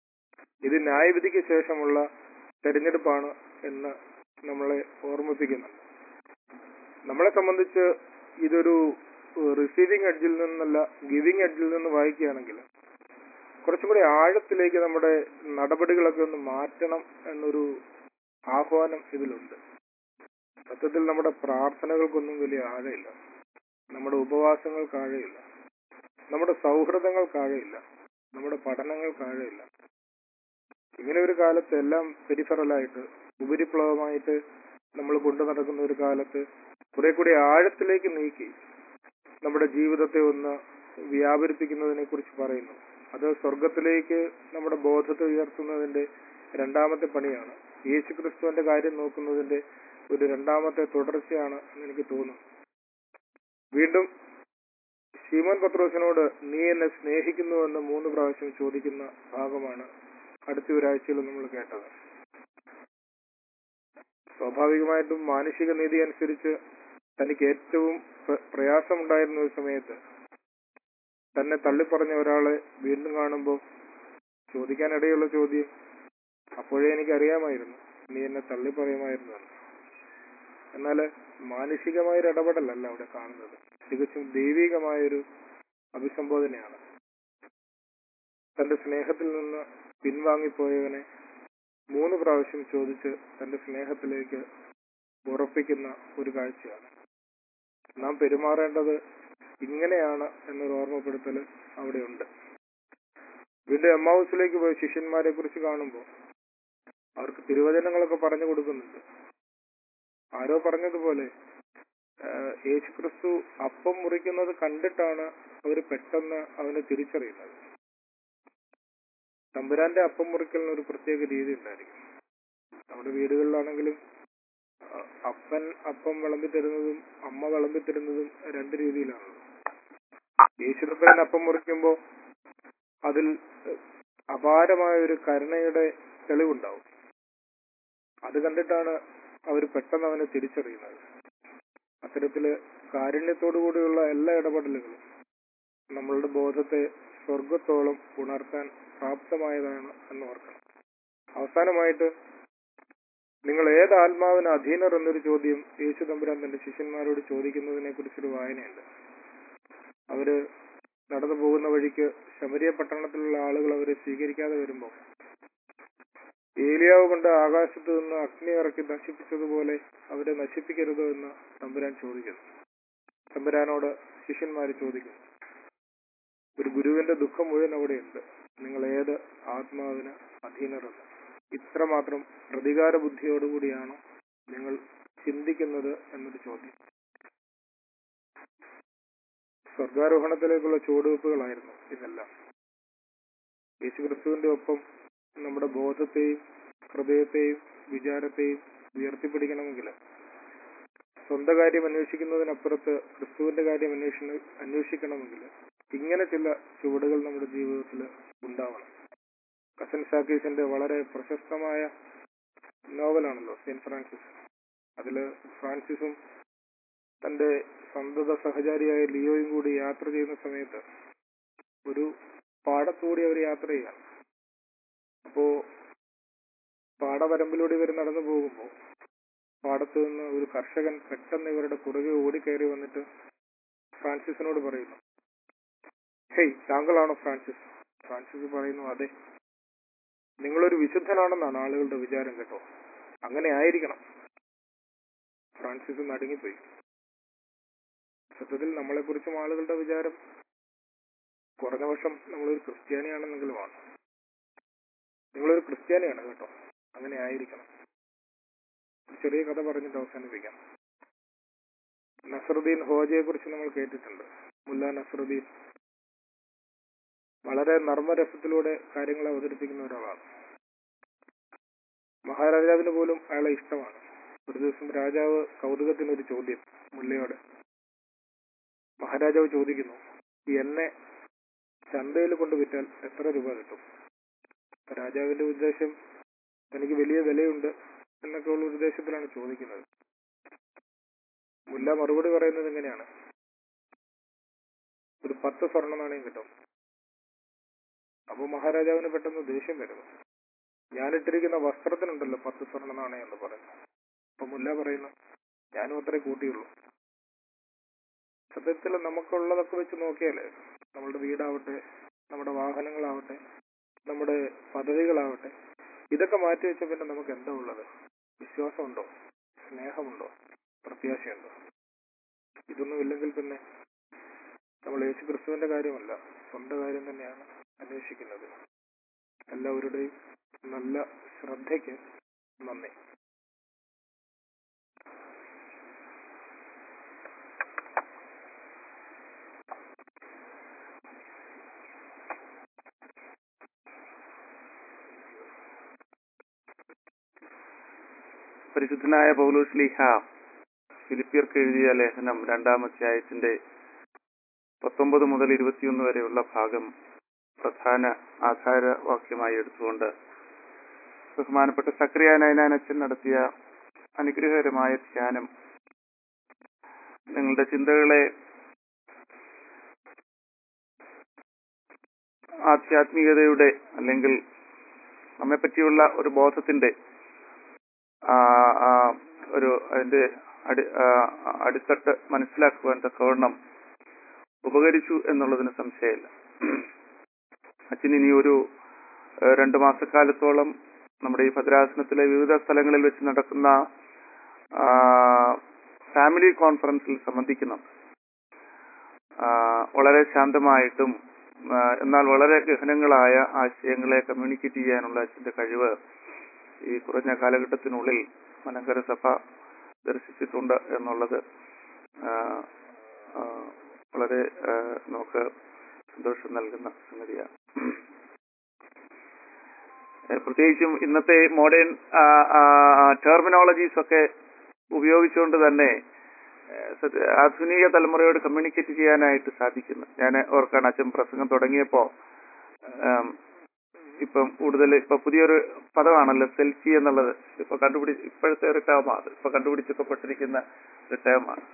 ഇത് ന്യായവിധിക്ക് ശേഷമുള്ള തെരഞ്ഞെടുപ്പാണ് എന്ന് നമ്മളെ ഓർമ്മിപ്പിക്കുന്നുണ്ട്. നമ്മളെ സംബന്ധിച്ച് ഇതൊരു റിസീവിങ് എഡ്ജിൽ നിന്നല്ല ഗിവിങ് എഡ്ജിൽ നിന്ന് വായിക്കുകയാണെങ്കിൽ കുറച്ചും കൂടി ആഴത്തിലേക്ക് നമ്മുടെ നടപടികളൊക്കെ ഒന്ന് മാറ്റണം എന്നൊരു ആഹ്വാനം ഇതിലുണ്ട്. സത്യത്തിൽ നമ്മുടെ പ്രാർത്ഥനകൾക്കൊന്നും വലിയ ആഴമില്ല, നമ്മുടെ ഉപവാസങ്ങൾക്ക് ആഴമില്ല, നമ്മുടെ സൗഹൃദങ്ങൾക്ക് ആഴമില്ല, നമ്മുടെ പഠനങ്ങൾക്ക് ആഴമില്ല. ഇങ്ങനെ ഒരു കാലത്ത് എല്ലാം പെരിഫറലായിട്ട് ഉപരിപ്ലവമായിട്ട് നമ്മൾ കൊണ്ടു നടക്കുന്ന ഒരു കാലത്ത് കുറെ കൂടി ആഴത്തിലേക്ക് നീക്കി നമ്മുടെ ജീവിതത്തെ ഒന്ന് വ്യാപരിപ്പിക്കുന്നതിനെ കുറിച്ച് പറയുന്നു. അത് സ്വർഗത്തിലേക്ക് നമ്മുടെ ബോധത്തെ ഉയർത്തുന്നതിന്റെ രണ്ടാമത്തെ പണിയാണ്. യേശുക്രിസ്തുവിന്റെ കാര്യം നോക്കുന്നതിന്റെ ഒരു രണ്ടാമത്തെ തുടർച്ചയാണ് എന്ന് എനിക്ക് തോന്നുന്നു. വീണ്ടും ശീമോൻ പത്രോസിനോട് നീ എന്നെ സ്നേഹിക്കുന്നുവെന്ന് 3 പ്രാവശ്യം ചോദിക്കുന്ന ഭാഗമാണ് അടുത്ത ഒരാഴ്ചയിൽ നമ്മൾ കേട്ടത്. സ്വാഭാവികമായിട്ടും മാനുഷിക നീതി അനുസരിച്ച് തനിക്ക് ഏറ്റവും പ്രയാസമുണ്ടായിരുന്ന ഒരു സമയത്ത് തന്നെ തള്ളിപ്പറഞ്ഞ ഒരാളെ വീണ്ടും കാണുമ്പോൾ ചോദിക്കാനിടയുള്ള ചോദ്യം, അപ്പോഴേ എനിക്കറിയാമായിരുന്നു നീ എന്നെ തള്ളിപ്പറയുമായിരുന്നു എന്ന്. എന്നാൽ മാനുഷികമായൊരു ഇടപെടലല്ല അവിടെ കാണുന്നത്, തികച്ചും ദൈവികമായൊരു അഭിസംബോധനയാണ്. തന്റെ സ്നേഹത്തിൽ നിന്ന് പിൻവാങ്ങിപ്പോയവനെ 3 പ്രാവശ്യം ചോദിച്ച് തന്റെ സ്നേഹത്തിലേക്ക് ഉറപ്പിക്കുന്ന ഒരു കാഴ്ചയാണ്. നാം പെരുമാറേണ്ടത് ഇങ്ങനെയാണ് എന്നൊരു ഓർമ്മപ്പെടുത്തൽ അവിടെയുണ്ട്. വീണ്ടും എമ്മാവുസിലേക്ക് പോയ ശിഷ്യന്മാരെ കുറിച്ച് കാണുമ്പോൾ അവർക്ക് തിരുവചനങ്ങളൊക്കെ പറഞ്ഞു കൊടുക്കുന്നുണ്ട്. ആരോ പറഞ്ഞതുപോലെ യേശുക്രിസ്തു അപ്പം മുറിക്കുന്നത് കണ്ടിട്ടാണ് അവർ പെട്ടെന്ന് അവനെ തിരിച്ചറിയുന്നത്. തമ്പുരാന്റെ അപ്പം മുറിക്കലിന് ഒരു പ്രത്യേക രീതി ഉണ്ടായിരിക്കും. നമ്മുടെ വീടുകളിലാണെങ്കിലും അപ്പം വിളമ്പി തരുന്നതും അമ്മ വിളമ്പി തരുന്നതും 2 രീതിയിലാണല്ലോ. യേശുദമ്പുരാൻ അപ്പം മുറിക്കുമ്പോൾ അതിൽ അപാരമായ ഒരു കരുണയുടെ തെളിവുണ്ടാവും. അത് കണ്ടിട്ടാണ് അവർ പെട്ടെന്ന് അവനെ തിരിച്ചറിയുന്നത്. അത്തരത്തില് കാരുണ്യത്തോടു കൂടിയുള്ള എല്ലാ ഇടപെടലുകളും നമ്മളുടെ ബോധത്തെ സ്വർഗത്തോളം ഉണർത്താൻ പ്രാപ്തമായതാണ് എന്ന് ഓർക്കണം. അവസാനമായിട്ട് നിങ്ങൾ ഏത് ആത്മാവിന് അധീനർ എന്നൊരു ചോദ്യം യേശു തമ്പുരാൻ തന്റെ ശിഷ്യന്മാരോട് ചോദിക്കുന്നതിനെ കുറിച്ചൊരു വായനയുണ്ട്. അവര് നടന്നു പോകുന്ന വഴിക്ക് ശമരിയ പട്ടണത്തിലുള്ള ആളുകൾ അവരെ സ്വീകരിക്കാതെ വരുമ്പോൾ ഏലിയാവ് കൊണ്ട് ആകാശത്ത് നിന്ന് അഗ്നി ഇറക്കി നശിപ്പിച്ചതുപോലെ അവരെ നശിപ്പിക്കരുതോ എന്ന് തമ്പുരാൻ ചോദിക്കുന്നു. തമ്പുരാനോട് ശിഷ്യന്മാർ ചോദിക്കുന്നു. ഒരു ഗുരുവിന്റെ ദുഃഖം മുഴുവൻ അവിടെയുണ്ട്. നിങ്ങൾ ഏത് ആത്മാവിന് അധീനരെന്ന്. ഇത്രമാത്രം പ്രതികാര ബുദ്ധിയോടുകൂടിയാണോ നിങ്ങൾ ചിന്തിക്കുന്നത് എന്നൊരു ചോദ്യം. സ്വർഗാരോഹണത്തിലേക്കുള്ള ചുവടുവെപ്പുകളായിരുന്നു ഇതെല്ലാം. യേശുക്രിസ്തുവിന്റെ ഒപ്പം നമ്മുടെ ബോധത്തെയും ഹൃദയത്തെയും വിചാരത്തെയും ഉയർത്തിപ്പിടിക്കണമെങ്കിൽ സ്വന്തം കാര്യം അന്വേഷിക്കുന്നതിനപ്പുറത്ത് ക്രിസ്തുവിന്റെ കാര്യം അന്വേഷിക്കണമെങ്കിൽ ഇങ്ങനെ ചില ചുവടുകൾ നമ്മുടെ ജീവിതത്തിൽ ഉണ്ടാവണം. കസൻ സാക്കീസിന്റെ വളരെ പ്രശസ്തമായ നോവലാണല്ലോ സെയിന്റ് ഫ്രാൻസിസ്. അതില് ഫ്രാൻസിസും തന്റെ സന്തത സഹചാരിയായ ലിയോയും കൂടി യാത്ര ചെയ്യുന്ന സമയത്ത് ഒരു പാടത്തുകൂടി അവർ യാത്ര ചെയ്യാണ്. അപ്പോ പാടവരമ്പിലൂടെ ഇവർ നടന്നു പോകുമ്പോൾ പാടത്തു നിന്ന് ഒരു കർഷകൻ പെട്ടെന്ന് ഇവരുടെ പുറകെ ഓടിക്കയറി വന്നിട്ട് ഫ്രാൻസിസിനോട് പറയുന്നു, ഹേയ്, താങ്കളാണോ ഫ്രാൻസിസ്? ഫ്രാൻസിസ് പറയുന്നു, അതെ. നിങ്ങളൊരു വിശുദ്ധനാണെന്നാണ് ആളുകളുടെ വിചാരം കേട്ടോ. അങ്ങനെ ആയിരിക്കണം. ഫ്രാൻസിസ് നടുങ്ങിപ്പോയി. സത്യത്തിൽ നമ്മളെക്കുറിച്ചും ആളുകളുടെ വിചാരം കുറഞ്ഞ പക്ഷം നമ്മളൊരു ക്രിസ്ത്യാനിയാണെന്നെങ്കിലുമാണ്. നിങ്ങളൊരു ക്രിസ്ത്യാനിയാണ് കേട്ടോ, അങ്ങനെ ആയിരിക്കണം. ചെറിയ കഥ പറഞ്ഞിട്ട് അവസാനിപ്പിക്കാം. നസറുദ്ദീൻ ഹോജയെ കുറിച്ച് നമ്മൾ കേട്ടിട്ടുണ്ട്. മുല്ല നസറുദ്ദീൻ വളരെ നർമ്മരസത്തിലൂടെ കാര്യങ്ങൾ അവതരിപ്പിക്കുന്ന ഒരാളാണ്. മഹാരാജാവിന് പോലും അയാളെ ഇഷ്ടമാണ്. ഒരു ദിവസം രാജാവ് കൗതുകത്തിനൊരു ചോദ്യം മുല്ലയോട്. മഹാരാജാവ് ചോദിക്കുന്നു, എന്നെ ചന്തയിൽ കൊണ്ട് വിറ്റാൽ എത്ര രൂപ കിട്ടും? രാജാവിന്റെ ഉദ്ദേശം തനിക്ക് വലിയ വിലയുണ്ട് എന്നൊക്കെ ഉള്ള ഉദ്ദേശത്തിലാണ് ചോദിക്കുന്നത്. മുല്ല മറുപടി പറയുന്നത് എങ്ങനെയാണ്? ഒരു 10 സ്വർണ്ണ നാണയം കിട്ടും. അപ്പൊ മഹാരാജാവിന് പെട്ടെന്ന് ദേഷ്യം വരുന്നു. ഞാനിട്ടിരിക്കുന്ന വസ്ത്രത്തിനുണ്ടല്ലോ 10 സ്വർണ്ണ നാണയം എന്ന് പറയുന്നു. അപ്പൊ മുല്ല പറയുന്നു ഞാനും അത്രേ കൂട്ടിയുള്ളൂ. സത്യത്തിൽ നമുക്കുള്ളതൊക്കെ വെച്ച് നോക്കിയാലേ നമ്മുടെ വീടാവട്ടെ, നമ്മുടെ വാഹനങ്ങളാവട്ടെ, നമ്മുടെ പദ്ധതികളാവട്ടെ, ഇതൊക്കെ മാറ്റി വെച്ച പിന്നെ നമുക്ക് എന്താ ഉള്ളത്? വിശ്വാസമുണ്ടോ? സ്നേഹമുണ്ടോ? പ്രത്യാശയുണ്ടോ? ഇതൊന്നും ഇല്ലെങ്കിൽ പിന്നെ നമ്മൾ യേശു ക്രിസ്തുവിന്റെ കാര്യമല്ല, സ്വന്തം കാര്യം തന്നെയാണ് അന്വേഷിക്കുന്നത്. എല്ലാവരുടെയും നല്ല ശ്രദ്ധയ്ക്ക് നന്ദി. പരിശുദ്ധനായ പൗലോസ് ലീഹ ഫിലിപ്പിയർക്ക് എഴുതിയ ലേഖനം 2-ാം അധ്യായത്തിന്റെ 19 മുതൽ 21 വരെയുള്ള ഭാഗം പ്രധാന ആധാരവാക്യമായി എടുത്തുകൊണ്ട് ബഹുമാനപ്പെട്ട സക്രിയ നയനാനച്ചൻ നടത്തിയ അനുഗ്രഹകരമായ ധ്യാനം നിങ്ങളുടെ ചിന്തകളെ ആധ്യാത്മികതയുടെ അല്ലെങ്കിൽ നമ്മെപ്പറ്റിയുള്ള ഒരു ബോധത്തിന്റെ ഒരു അതിന്റെ അടിത്തട്ട് മനസ്സിലാക്കുവാൻ തക്കവണ്ണം ഉപകരിച്ചു എന്നുള്ളതിന് സംശയമില്ല. അച്ഛൻ ഇനി ഒരു 2 മാസക്കാലത്തോളം നമ്മുടെ ഈ ഭദ്രാസനത്തിലെ വിവിധ സ്ഥലങ്ങളിൽ വെച്ച് നടക്കുന്ന ഫാമിലി കോൺഫറൻസിൽ സംബന്ധിക്കുന്നുണ്ട്. വളരെ ശാന്തമായിട്ടും എന്നാൽ വളരെ ഗഹനങ്ങളായ ആശയങ്ങളെ കമ്മ്യൂണിക്കേറ്റ് ചെയ്യാനുള്ള അച്ഛന്റെ കഴിവ് ഈ കുറഞ്ഞ കാലഘട്ടത്തിനുള്ളിൽ മലങ്കര സഭ ദർശിച്ചിട്ടുണ്ട് എന്നുള്ളത് വളരെ നമുക്ക് സന്തോഷം നൽകുന്ന സംഗതിയാണ്. പ്രത്യേകിച്ചും ഇന്നത്തെ മോഡേൺ ടെർമിനോളജീസ് ഒക്കെ ഉപയോഗിച്ചുകൊണ്ട് തന്നെ ആധുനിക തലമുറയോട് കമ്മ്യൂണിക്കേറ്റ് ചെയ്യാനായിട്ട് സാധിക്കുന്നു. ഞാൻ ഓർക്കാണ് അച്ഛൻ പ്രസംഗം തുടങ്ങിയപ്പോ ഇപ്പം കൂടുതൽ ഇപ്പൊ പുതിയൊരു പദമാണല്ലോ സെൽഫി എന്നുള്ളത്. ഇപ്പോഴത്തെ ഒരു ടേമാണ്, ഇപ്പൊ കണ്ടുപിടിച്ചപ്പെട്ടിരിക്കുന്ന ഒരു ടേമാണ്.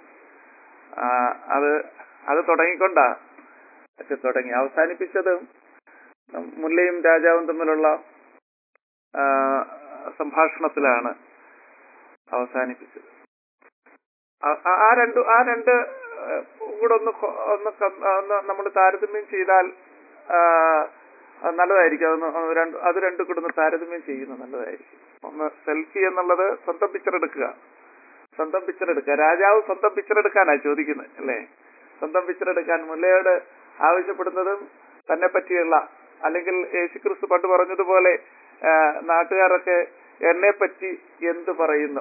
അത് തുടങ്ങിക്കൊണ്ടാ അച്ഛൻ തുടങ്ങി. അവസാനിപ്പിച്ചത് മുല്ലയും രാജാവും തമ്മിലുള്ള സംഭാഷണത്തിലാണ് അവസാനിപ്പിച്ചത്. ആ രണ്ട് കൂടെ ഒന്ന് നമ്മൾ താരതമ്യം ചെയ്താൽ നല്ലതായിരിക്കും. അത് രണ്ടും കൂടെ ഒന്ന് താരതമ്യം ചെയ്യുന്നത് നല്ലതായിരിക്കും. ഒന്ന് സെൽഫി എന്നുള്ളത് സ്വന്തം പിക്ചർ എടുക്കുക. രാജാവ് സ്വന്തം പിക്ചർ എടുക്കാനാണ് ചോദിക്കുന്നത് അല്ലേ? സ്വന്തം പിക്ചർ എടുക്കാൻ മുല്ലയോട് ആവശ്യപ്പെടുന്നതും തന്നെ പറ്റിയുള്ള, അല്ലെങ്കിൽ യേശുക്രിസ്തു പണ്ട് പറഞ്ഞതുപോലെ നാട്ടുകാരൊക്കെ എന്നെപ്പറ്റി എന്ത്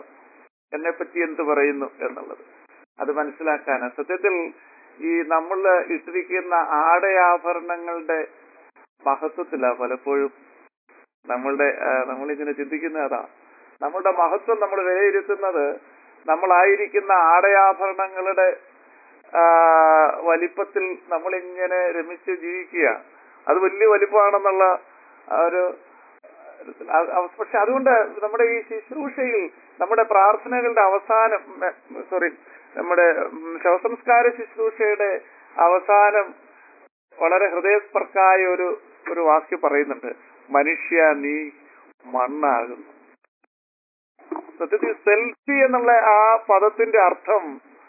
പറയുന്നു എന്നുള്ളത് അത് മനസ്സിലാക്കാനാണ്. സത്യത്തിൽ ഈ നമ്മൾ ഇട്ടിരിക്കുന്ന ആടയാഭരണങ്ങളുടെ മഹത്വത്തിലാണ് പലപ്പോഴും നമ്മളിങ്ങനെ ചിന്തിക്കുന്ന അതാ. നമ്മളുടെ മഹത്വം നമ്മൾ വിലയിരുത്തുന്നത് നമ്മളായിരിക്കുന്ന ആടയാഭരണങ്ങളുടെ വലിപ്പത്തിൽ നമ്മളിങ്ങനെ രമിച്ച് ജീവിക്കുക. അത് വലിയ വലിപ്പമാണെന്നുള്ള ഒരു പക്ഷെ അതുകൊണ്ട് നമ്മുടെ ഈ ശുശ്രൂഷയിൽ നമ്മുടെ പ്രാർത്ഥനകളുടെ അവസാനം നമ്മുടെ ശവസംസ്കാര ശുശ്രൂഷയുടെ അവസാനം വളരെ ഹൃദയസ്പർക്കായ ഒരു വാക്യം പറയുന്നുണ്ട്, മനുഷ്യ നീ മണ്ണാകുന്നു. സത്യത്തിൽ സെൽഫി എന്നുള്ള ആ പദത്തിന്റെ അർത്ഥം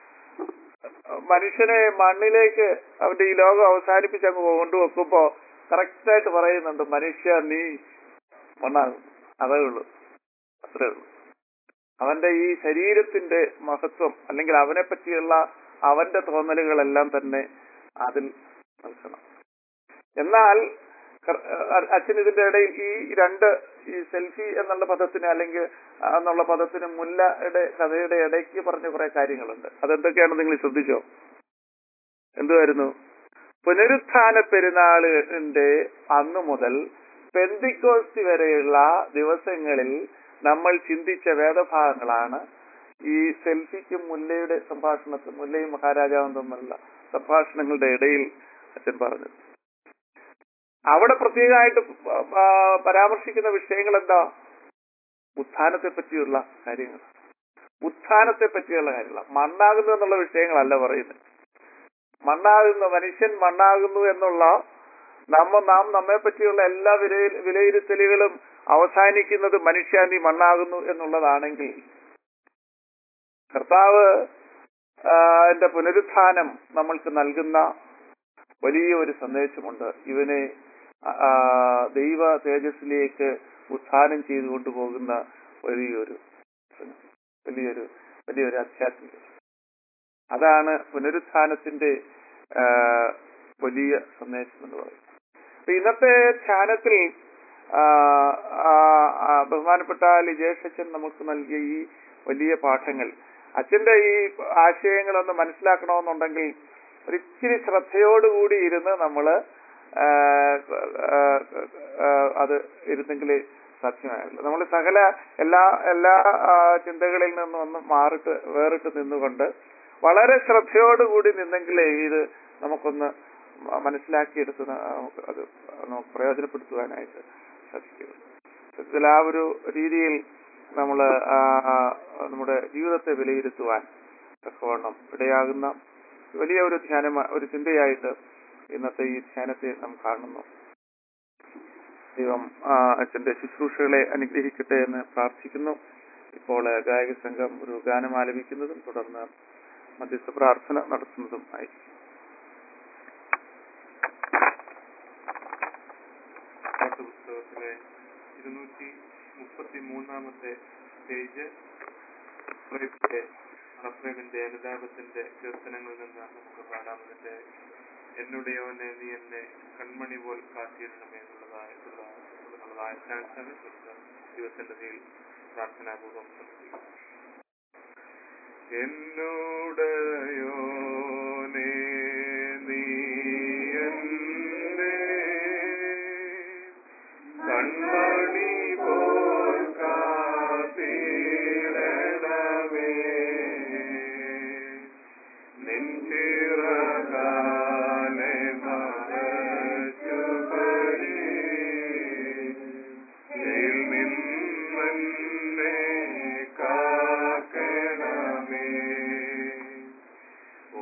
മനുഷ്യനെ മണ്ണിലേക്ക് അവന്റെ ഈ ലോകം അവസാനിപ്പിച്ച് അങ്ങ് കൊണ്ടുവെക്കുമ്പോ കറക്റ്റായിട്ട് പറയുന്നുണ്ട്, മനുഷ്യ നീ മണ്ണാകുന്നു. അതേ ഉള്ളൂ, അത്രേ ഉള്ളൂ. അവന്റെ ഈ ശരീരത്തിന്റെ മഹത്വം അല്ലെങ്കിൽ അവനെ പറ്റിയുള്ള അവന്റെ തോന്നലുകളെല്ലാം തന്നെ അതിൽ നൽകണം. എന്നാൽ അച്ഛൻ ഇതിന്റെ ഇടയിൽ ഈ സെൽഫി എന്നുള്ള പദത്തിന് അല്ലെങ്കിൽ എന്നുള്ള പദത്തിന് മുല്ലയുടെ കഥയുടെ ഇടയ്ക്ക് പറഞ്ഞ കുറെ കാര്യങ്ങളുണ്ട്. അതെന്തൊക്കെയാണെന്ന് നിങ്ങൾ ശ്രദ്ധിച്ചോ? എന്തുവായിരുന്നു? പുനരുത്ഥാന പെരുന്നാളിന്റെ അന്നു മുതൽ പെന്തിക്കോസ്തി വരെയുള്ള ദിവസങ്ങളിൽ നമ്മൾ ചിന്തിച്ച വേദഭാഗങ്ങളാണ് ഈ സെൽഫിക്കും മുല്ലയും മഹാരാജാവും തമ്മിലുള്ള സംഭാഷണങ്ങളുടെ ഇടയിൽ അച്ഛൻ പറഞ്ഞത്. അവിടെ പ്രത്യേകമായിട്ട് പരാമർശിക്കുന്ന വിഷയങ്ങൾ എന്താ? ഉത്ഥാനത്തെ പറ്റിയുള്ള കാര്യങ്ങൾ. മണ്ണാകുന്നു എന്നുള്ള വിഷയങ്ങളല്ല പറയുന്നത്. മനുഷ്യൻ മണ്ണാകുന്നു എന്നുള്ള നാം നമ്മെ പറ്റിയുള്ള എല്ലാ വിലയിരുത്തലുകളും അവസാനിക്കുന്നത് മനുഷ്യ നീ മണ്ണാകുന്നു എന്നുള്ളതാണെങ്കിൽ, കർത്താവ് ന്റെ പുനരുത്ഥാനം നമ്മൾക്ക് നൽകുന്ന വലിയ ഒരു സന്ദേശമുണ്ട്. ഇവനെ ദൈവ തേജസ്സിലേക്ക് ഉത്ഥാനം ചെയ്തു കൊണ്ടുപോകുന്ന വലിയൊരു ആധ്യാത്മിക, അതാണ് പുനരുത്ഥാനത്തിന്റെ വലിയ സന്ദേശം എന്ന് പറയുന്നത്. അപ്പൊ ഇന്നത്തെ ധ്യാനത്തിൽ ബഹുമാനപ്പെട്ട ലിജേഷ് അച്ഛൻ നമുക്ക് നൽകിയ ഈ വലിയ പാഠങ്ങൾ, അച്ഛന്റെ ഈ ആശയങ്ങളൊന്ന് മനസ്സിലാക്കണമെന്നുണ്ടെങ്കിൽ ഒരിച്ചിരി ശ്രദ്ധയോടുകൂടി ഇരുന്ന് നമ്മള് അത് ഇരുന്നെങ്കിൽ സാധ്യമായുള്ളൂ. നമ്മൾ സകല എല്ലാ ചിന്തകളിൽ നിന്നും ഒന്ന് വേറിട്ട് നിന്നുകൊണ്ട് വളരെ ശ്രദ്ധയോടുകൂടി നിന്നെങ്കിലേ ഇത് നമുക്കൊന്ന് മനസ്സിലാക്കിയെടുത്ത് അത് നമുക്ക് പ്രയോജനപ്പെടുത്തുവാനായിട്ട് സാധിക്കും. സത്യത്തിൽ ആ ഒരു രീതിയിൽ നമ്മൾ നമ്മുടെ ജീവിതത്തെ വിലയിരുത്തുവാൻ തക്കവണ്ണം ഇടയാകുന്ന വലിയ ഒരു ഒരു ചിന്തയായിട്ട് ഇന്നത്തെ ഈ ധ്യാനത്തെ നാം കാണുന്നു. ദൈവം അച്ഛന്റെ ശുശ്രൂഷകളെ അനുഗ്രഹിക്കട്ടെ എന്ന് പ്രാർത്ഥിക്കുന്നു. ഇപ്പോൾ ഗായക സംഘം ഒരു ഗാനം ആലപിക്കുന്നതും തുടർന്ന് മധ്യസ്ഥ പ്രാർത്ഥന നടത്തുന്നതും ആയിരിക്കും. പുസ്തകത്തിലെ 233 പേജ് അറഫ്രേമിന്റെ അനുതാപത്തിന്റെ കീർത്തനങ്ങളിൽ നിന്ന് നമുക്ക് പാടാവുന്നതിന്റെ എന്നുടയോനെ നീ എന്നെ കൺമണി പോൽ കാത്തിയിടണമേ എന്നുള്ളതായ ചാൻസാണ് ദൈവത്തിന്റെ കയ്യിൽ പ്രാർത്ഥനാപൂർവ്വം സമർപ്പിക്കുന്നത്. എന്നുടയോനെ നീ എന്നെ കൺമണി പോൽ കാത്തിടണമേ, നിൻചിറകാലെ മറച്ചുപരി നിന്നെ കാക്കണമേ.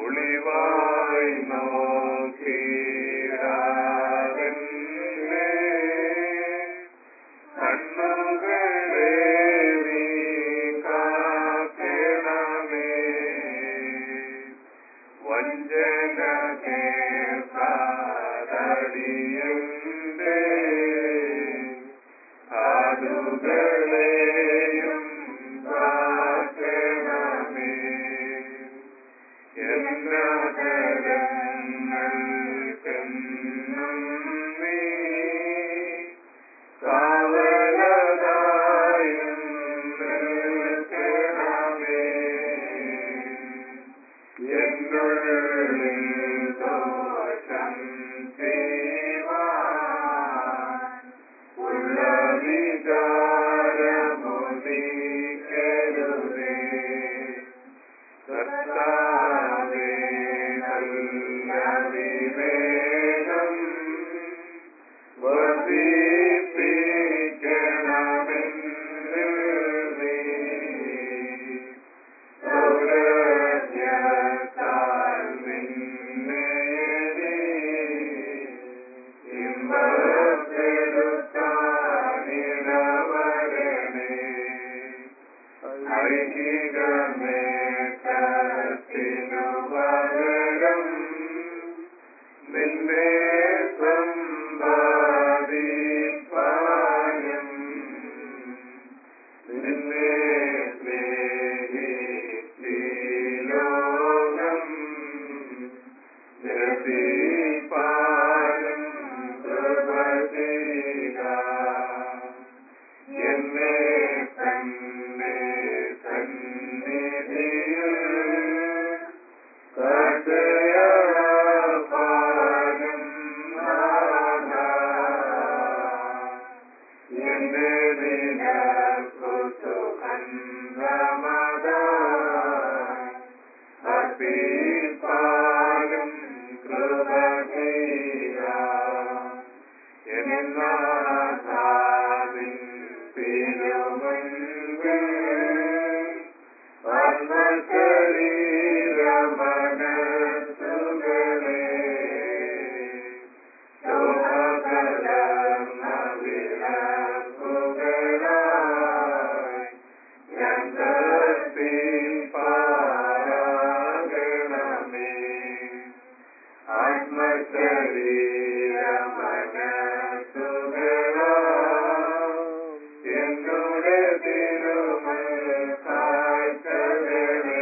എന്നോട് തിരുമൽ കാഴ്ചകളെ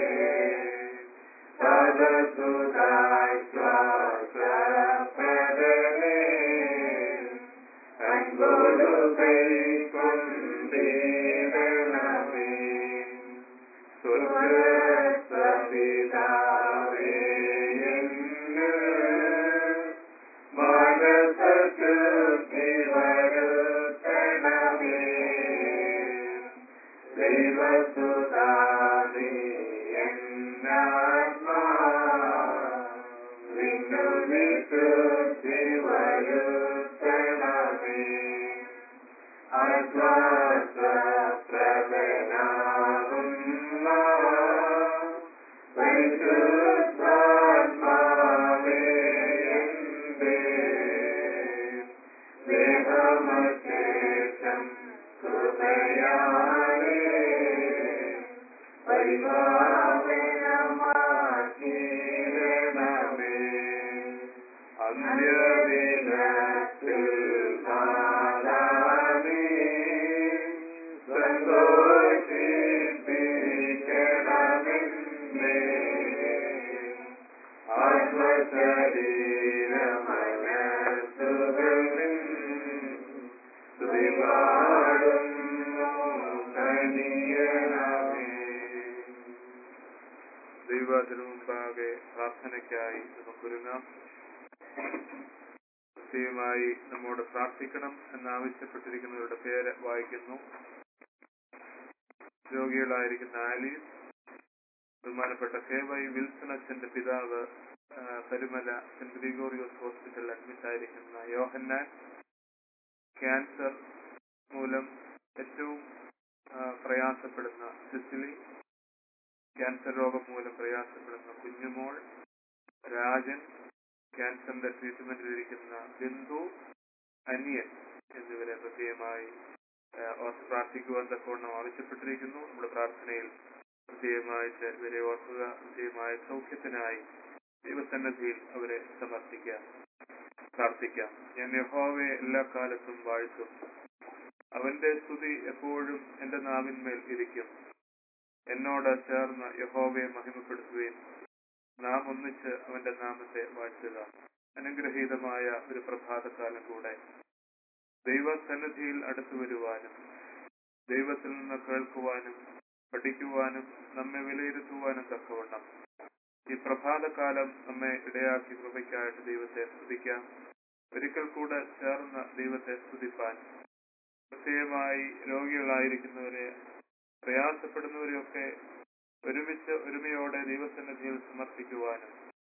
സദസുതായി ശ്വാസപ്രദനെ അൻപോടു കൈക്കൊണ്ടിടണമേ സ്വർഗപിതാവേ എന്ന് മനസ്സുശുദ്ധി വരുത്തണമേ ദൈവസുതാവേ എന്നാത്മാവിനു വിശുദ്ധി വരുത്തണമേ ആശ്വാസപ്രദനാകുന്ന പരിശുദ്ധാത്മാവേ എന്റെ ദേഹമശേഷം കൃപയാലേ പരിപാവനമാക്കിയിടണമേ അന്ത്യദിനത്തിൽ നാദാനേ സന്തോഷിപ്പിക്കണമെന്നേ ആത്മശരീരമനസ്സുകളിൽ സ്തുതിപാടുന്നു കനിയണമേ. ദൈവത്തിനു മുമ്പാകെ പ്രാർത്ഥനയ്ക്കായി നമുക്കൊരുങ്ങാം. പ്രത്യേകമായി നമ്മോട് പ്രാർത്ഥിക്കണം എന്നാവശ്യപ്പെട്ടിരിക്കുന്നവരുടെ പേര് വായിക്കുന്നു. രോഗികളായിരിക്കുന്ന ആലീസ്, ബഹുമാനപ്പെട്ട KY വിൽസൺ അച്ഛന്റെ പിതാവ്, പരുമല സെന്റ് ഗ്രിഗോറിയോസ് ഹോസ്പിറ്റലിൽ അഡ്മിറ്റായിരിക്കുന്ന യോഹന്നാൻ, ക്യാൻസർ മൂലം ഏറ്റവും പ്രയാസപ്പെടുന്ന സിസിലി, ക്യാൻസർ രോഗം മൂലം പ്രയാസപ്പെടുന്ന കുഞ്ഞുമോൾ, രാജൻ, ക്യാൻസറിന്റെ ട്രീറ്റ്മെന്റിലിരിക്കുന്ന ബിന്ദു, അനിയൻ എന്നിവരെ പ്രത്യേകമായി പ്രാർത്ഥിക്കുവാൻ തക്കവണ്ണം ആവശ്യപ്പെട്ടിരിക്കുന്നു. നമ്മുടെ പ്രാർത്ഥനയിൽ പ്രത്യേകമായിട്ട് ഇവരെ ഓർക്കുക. പ്രത്യേകമായ സൗഖ്യത്തിനായി ദൈവസന്നിധിയിൽ അവരെ സമർപ്പിക്കാം, പ്രാർത്ഥിക്കാം. ഞാൻ യഹോവയെ എല്ലാ കാലത്തും വാഴ്ത്തും, അവന്റെ സ്തുതി എപ്പോഴും എന്റെ നാവിന്മേൽ ഇരിക്കും. എന്നോട് ചേർന്ന് യഹോവയെ മഹിമപ്പെടുത്തുകയും നാം ഒന്നിച്ച് അവന്റെ നാമത്തെ വാഴ്ത്തുക. അനുഗ്രഹീതമായ ഒരു പ്രഭാതകാലം കൂടെ ദൈവസന്നിധിയിൽ അടുത്തു വരുവാനും ദൈവത്തിൽ നിന്ന് കേൾക്കുവാനും പഠിക്കുവാനും നമ്മെ വിലയിരുത്തുവാനും തക്കവണ്ണം ഈ പ്രഭാതകാലം നമ്മെ ഇടയാക്കി കൃപയ്ക്കായിട്ട് ദൈവത്തെ സ്തുതിക്കാം. ഒരിക്കൽ കൂടെ ചേർന്ന് ദൈവത്തെ സ്തുതിപ്പാൻ, പ്രത്യേകമായി രോഗികളായിരിക്കുന്നവരെ, പ്രയാസപ്പെടുന്നവരെയൊക്കെ ഒരുമിച്ച് ഒരുമയോടെ ദൈവസന്നിധിയിൽ സമർപ്പിക്കുവാനും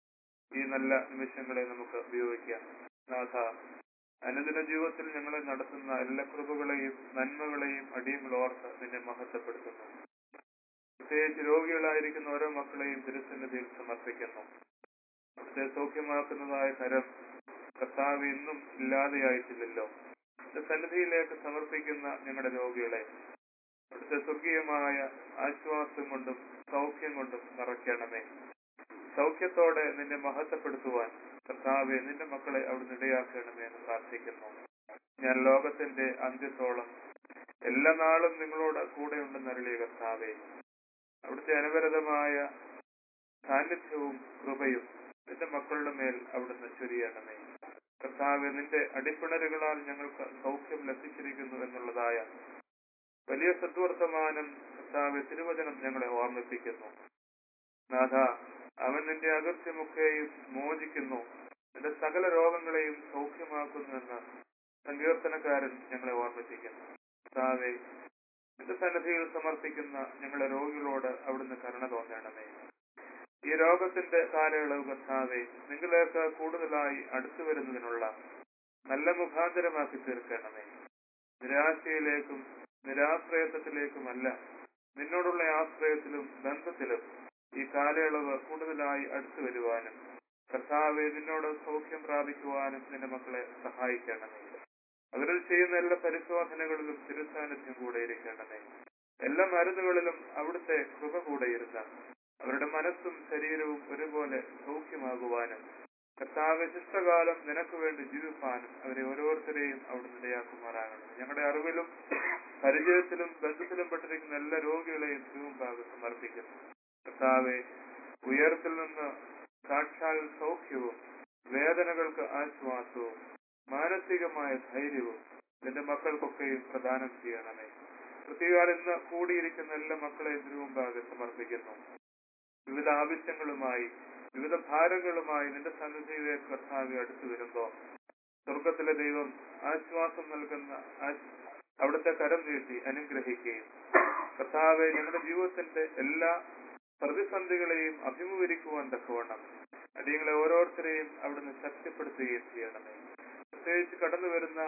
ഈ നല്ല നിമിഷങ്ങളെ നമുക്ക് ഉപയോഗിക്കാം. നാഥ, അനുദിന ജീവിതത്തിൽ ഞങ്ങളെ നടത്തുന്ന എല്ലാ കൃപകളെയും നന്മകളെയും അടിയങ്ങൾ ഓർത്ത് നിന്നെ മഹത്വപ്പെടുത്തുന്നു. പ്രത്യേകിച്ച് രോഗികളായിരിക്കുന്ന ഓരോ മക്കളെയും തിരുസന്നിധിയിൽ സമർപ്പിക്കുന്നു. അവിടുത്തെ സൗഖ്യമാക്കുന്നതായ കരം കർത്താവ് ഇന്നും ഇല്ലാതെയായിട്ടില്ലല്ലോ. സന്നിധിയിലേക്ക് സമർപ്പിക്കുന്ന ഞങ്ങളുടെ രോഗികളെ അവിടുത്തെ സ്വർഗീയമായ ആശ്വാസം കൊണ്ടും സൗഖ്യം കൊണ്ടും നിറയ്ക്കണമേ. സൗഖ്യത്തോടെ നിന്നെ മഹത്വപ്പെടുത്തുവാൻ കർത്താവെ നിന്റെ മക്കളെ അവിടുന്ന് ഇടയാക്കണമേ എന്ന് പ്രാർത്ഥിക്കുന്നു. ഞാൻ ലോകത്തിന്റെ അന്ത്യത്തോളം എല്ലാ നാളും നിങ്ങളോട് കൂടെ ഉണ്ടെന്ന് അരുളിയ കർത്താവെ, അവിടുത്തെ അനവരതമായ സാന്നിധ്യവും കൃപയും നിന്റെ മക്കളുടെ മേൽ അവിടുന്ന് ചൊരിയണമേ. കർത്താവെ, നിന്റെ അടിപ്പിണരുകളാൽ ഞങ്ങൾക്ക് സൗഖ്യം ലഭിച്ചിരിക്കുന്നു എന്നുള്ളതായ വലിയ സദ്വർത്തമാനം കർത്താവെ തിരുവചനം ഞങ്ങളെ ഓർമ്മിപ്പിക്കുന്നു. നാഥ, അവൻ നിന്റെ അകൃത്യമൊക്കെയും മോചിക്കുന്നു, നിന്റെ സകല രോഗങ്ങളെയും സൗഖ്യമാക്കുന്നുവെന്ന് സങ്കീർത്തനക്കാരൻ ഞങ്ങളെ ഓർമ്മിപ്പിക്കുന്നു. കർത്താവെ, നിന്റെ സന്നിധിയിൽ സമർപ്പിക്കുന്ന ഞങ്ങളെ രോഗികളോട് അവിടുന്ന് കരുണ തോന്നണമേ. ഈ രോഗത്തിന്റെ കാലയളവ് കർത്താവെ നിങ്ങളിലേക്ക് കൂടുതലായി അടുത്തു വരുന്നതിനുള്ള നല്ല മുഖാന്തരമാക്കി തീർക്കണമേ. നിരാശയിലേക്കും നിരാശ്രയത്വത്തിലേക്കുമല്ല, നിന്നോടുള്ള ആശ്രയത്തിലും ബന്ധത്തിലും ഈ കാലയളവ് കൂടുതലായി അടുത്തു വരുവാനും കർത്താവെ നിന്നോട് സൗഖ്യം പ്രാപിക്കുവാനും നിന്റെ മക്കളെ സഹായിക്കണമേ. അവരിൽ ചെയ്യുന്ന എല്ലാ പരിശോധനകളിലും തിരുസാന്നിധ്യം കൂടെ ഇരിക്കണമേ. എല്ലാ മരുന്നുകളിലും അവിടുത്തെ കൃപ കൂടെ ഇരുന്ന അവരുടെ മനസ്സും ശരീരവും ഒരുപോലെ സൗഖ്യമാകുവാനും കർത്താവെ ശിഷ്ടകാലം നിനക്ക് വേണ്ടി ജീവിപ്പാനും അവരെ ഓരോരുത്തരെയും അവിടുന്ന് ഇടയാക്കുമാറാകണം. ഞങ്ങളുടെ അറിവിലും പരിചയത്തിലും ബന്ധത്തിലും പെട്ടിരിക്കുന്ന എല്ലാ രോഗികളെയും തിരുമുമ്പാകെ സമർപ്പിക്കുന്നു. കർത്താവെ ഉയരത്തിൽ നിന്ന് സാക്ഷാൽ സൗഖ്യവും വേദനകൾക്ക് ആശ്വാസവും മാനസികമായ ധൈര്യവും നിന്റെ മക്കൾക്കൊക്കെയും പ്രദാനം ചെയ്യണമേ. പ്രത്യേകം ഇന്ന് കൂടിയിരിക്കുന്ന എല്ലാ മക്കളെയും തിരുമുമ്പാകെ സമർപ്പിക്കുന്നു. വിവിധ ആവശ്യങ്ങളുമായി വിവിധ ഭാരങ്ങളുമായി നിന്റെ സന്നിധിയിലേക്ക് കർത്താവെ അടുത്തു വരുമ്പോൾ സ്വർഗത്തിലെ ദൈവം ആശ്വാസം നൽകുന്ന അവിടുത്തെ കരം നീട്ടി അനുഗ്രഹിക്കുകയും കർത്താവെ ഞങ്ങളുടെ ജീവിതത്തിന്റെ എല്ലാ പ്രതിസന്ധികളെയും അഭിമുഖീകരിക്കുവാൻ തക്കവണ്ണം അടിയങ്ങളെ ഓരോരുത്തരെയും അവിടുന്ന് ശക്തിപ്പെടുത്തുകയും ചെയ്യണമേ. പ്രത്യേകിച്ച് കടന്നു വരുന്ന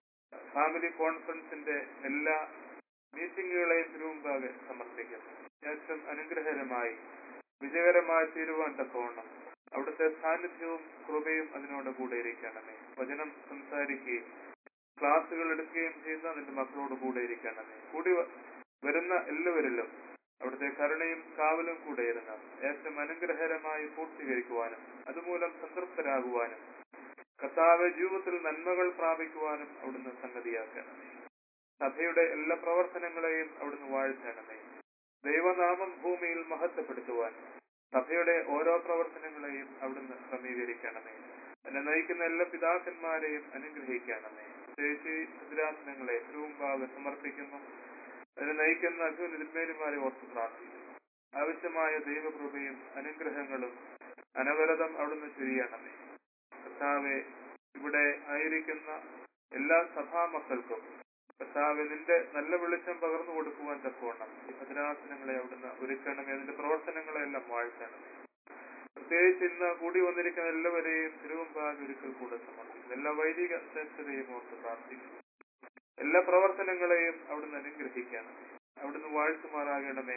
ഫാമിലി കോൺഫറൻസിന്റെ എല്ലാ മീറ്റിങ്ങുകളെയും തിരുമുമ്പാകെ സമർപ്പിക്കുന്നു. ഏറ്റവും അനുഗ്രഹകരമായി വിജയകരമായി തീരുവാൻ തക്കവണ്ണം അവിടുത്തെ സാന്നിധ്യവും കൃപയും അതിനോട് കൂടെ ഇരിക്കണമേ. വചനം സംസാരിക്കുകയും ക്ലാസുകൾ എടുക്കുകയും ചെയ്യുന്ന നിന്റെ മക്കളോട് കൂടെ ഇരിക്കണമേ. കൂടി വരുന്ന എല്ലാവരിലും അവിടുത്തെ കരുണയും കാവലും കൂടെ ഇരുന്ന് ഏറ്റവും അനുഗ്രഹകരമായി പൂർത്തീകരിക്കുവാനും അതുമൂലം സംതൃപ്തരാകുവാനും കർത്താവെ ജീവിതത്തിൽ നന്മകൾ പ്രാപിക്കുവാനും അവിടുന്ന് സംഗതിയാക്കണമേ. സഭയുടെ എല്ലാ പ്രവർത്തനങ്ങളെയും അവിടുന്ന് വാഴ്ത്തണമേ. ദൈവനാമം ഭൂമിയിൽ മഹത്വപ്പെടുത്തുവാൻ സഭയുടെ ഓരോ പ്രവർത്തനങ്ങളെയും അവിടുന്ന് ക്രമീകരിക്കണമേ. എന്നെ നയിക്കുന്ന എല്ലാ പിതാക്കന്മാരെയും അനുഗ്രഹിക്കണമേ. പ്രത്യേകിച്ച് ഭദ്രാസനങ്ങളെ തിരുമുമ്പാകെ സമർപ്പിക്കുന്നു. അതിനെ നയിക്കുന്ന അഭിനന്ദന്മാരെ ഓർത്ത് പ്രാർത്ഥിക്കുന്നു. ആവശ്യമായ ദൈവകൃപയും അനുഗ്രഹങ്ങളും അനവരതം അവിടുന്ന് ചൊരിയണമേ. കർത്താവെ ഇവിടെ ആയിരിക്കുന്ന എല്ലാ സഭാമക്കൾക്കും കർത്താവെ നിന്റെ നല്ല വെളിച്ചം പകർന്നു കൊടുക്കുവാൻ തക്കവണ്ണം ഈ ഭദ്രാസനങ്ങളെ അവിടുന്ന് ഒരുക്കണമേ. അതിന്റെ പ്രവർത്തനങ്ങളെല്ലാം വാഴ്ത്തണമേ. പ്രത്യേകിച്ച് ഇന്ന് കൂടി വന്നിരിക്കുന്ന എല്ലാവരെയും തിരുവമ്പാകെ ഒരിക്കൽ കൂടെ സമർപ്പിക്കുന്നു. എല്ലാ വൈദിക ശ്രേഷ്ഠതയും ഓർത്ത് പ്രാർത്ഥിക്കുന്നു. എല്ലാ പ്രവർത്തനങ്ങളെയും അവിടുന്ന് അനുഗ്രഹിക്കണം. അവിടുന്ന് വാഴ്ത്തുമാറാകണമേ.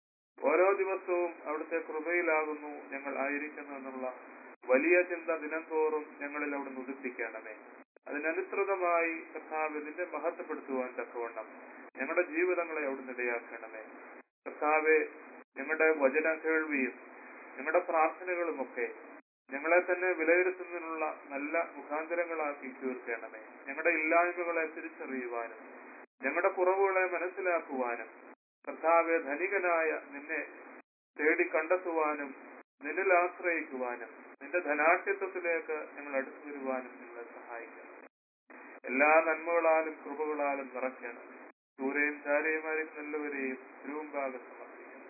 ഓരോ ദിവസവും അവിടുത്തെ കൃപയിലാകുന്നു ഞങ്ങൾ ആയിരിക്കുന്നു എന്നുള്ള വലിയ ചിന്ത ദിനംതോറും ഞങ്ങളിൽ അവിടുന്ന് ഉദിപ്പിക്കണമേ. അതിനനുസൃതമായി കർത്താവ് നിന്നെ മഹത്വപ്പെടുത്തുവാൻ തക്കവണ്ണം ഞങ്ങളുടെ ജീവിതങ്ങളെ അവിടുന്ന് ഇടയാക്കണമേ. കർത്താവെ ഞങ്ങളുടെ വചന കേൾവിയും ഞങ്ങളുടെ പ്രാർത്ഥനകളുമൊക്കെ ഞങ്ങളെ തന്നെ വിലയിരുത്തുന്നതിനുള്ള നല്ല മുഖാന്തരങ്ങളാക്കി തീർക്കണമേ. ഞങ്ങളുടെ ഇല്ലായ്മകളെ തിരിച്ചറിയുവാനും ഞങ്ങളുടെ കുറവുകളെ മനസ്സിലാക്കുവാനും കർത്താവെ ധനികനായ നിന്നെ തേടി കണ്ടെത്തുവാനും നിന്നിൽ ആശ്രയിക്കുവാനും നിന്റെ ധനാഠ്യത്വത്തിലേക്ക് ഞങ്ങൾ അടുത്തു വരുവാനും നിങ്ങളെ സഹായിക്കണം. എല്ലാ നന്മകളാലും കൃപകളാലും നിറയ്ക്കണം. ദൂരെയും ചാരയുമായിരിക്കുന്ന എല്ലാവരെയും തിരുമുമ്പാകെ സമർപ്പിക്കണം.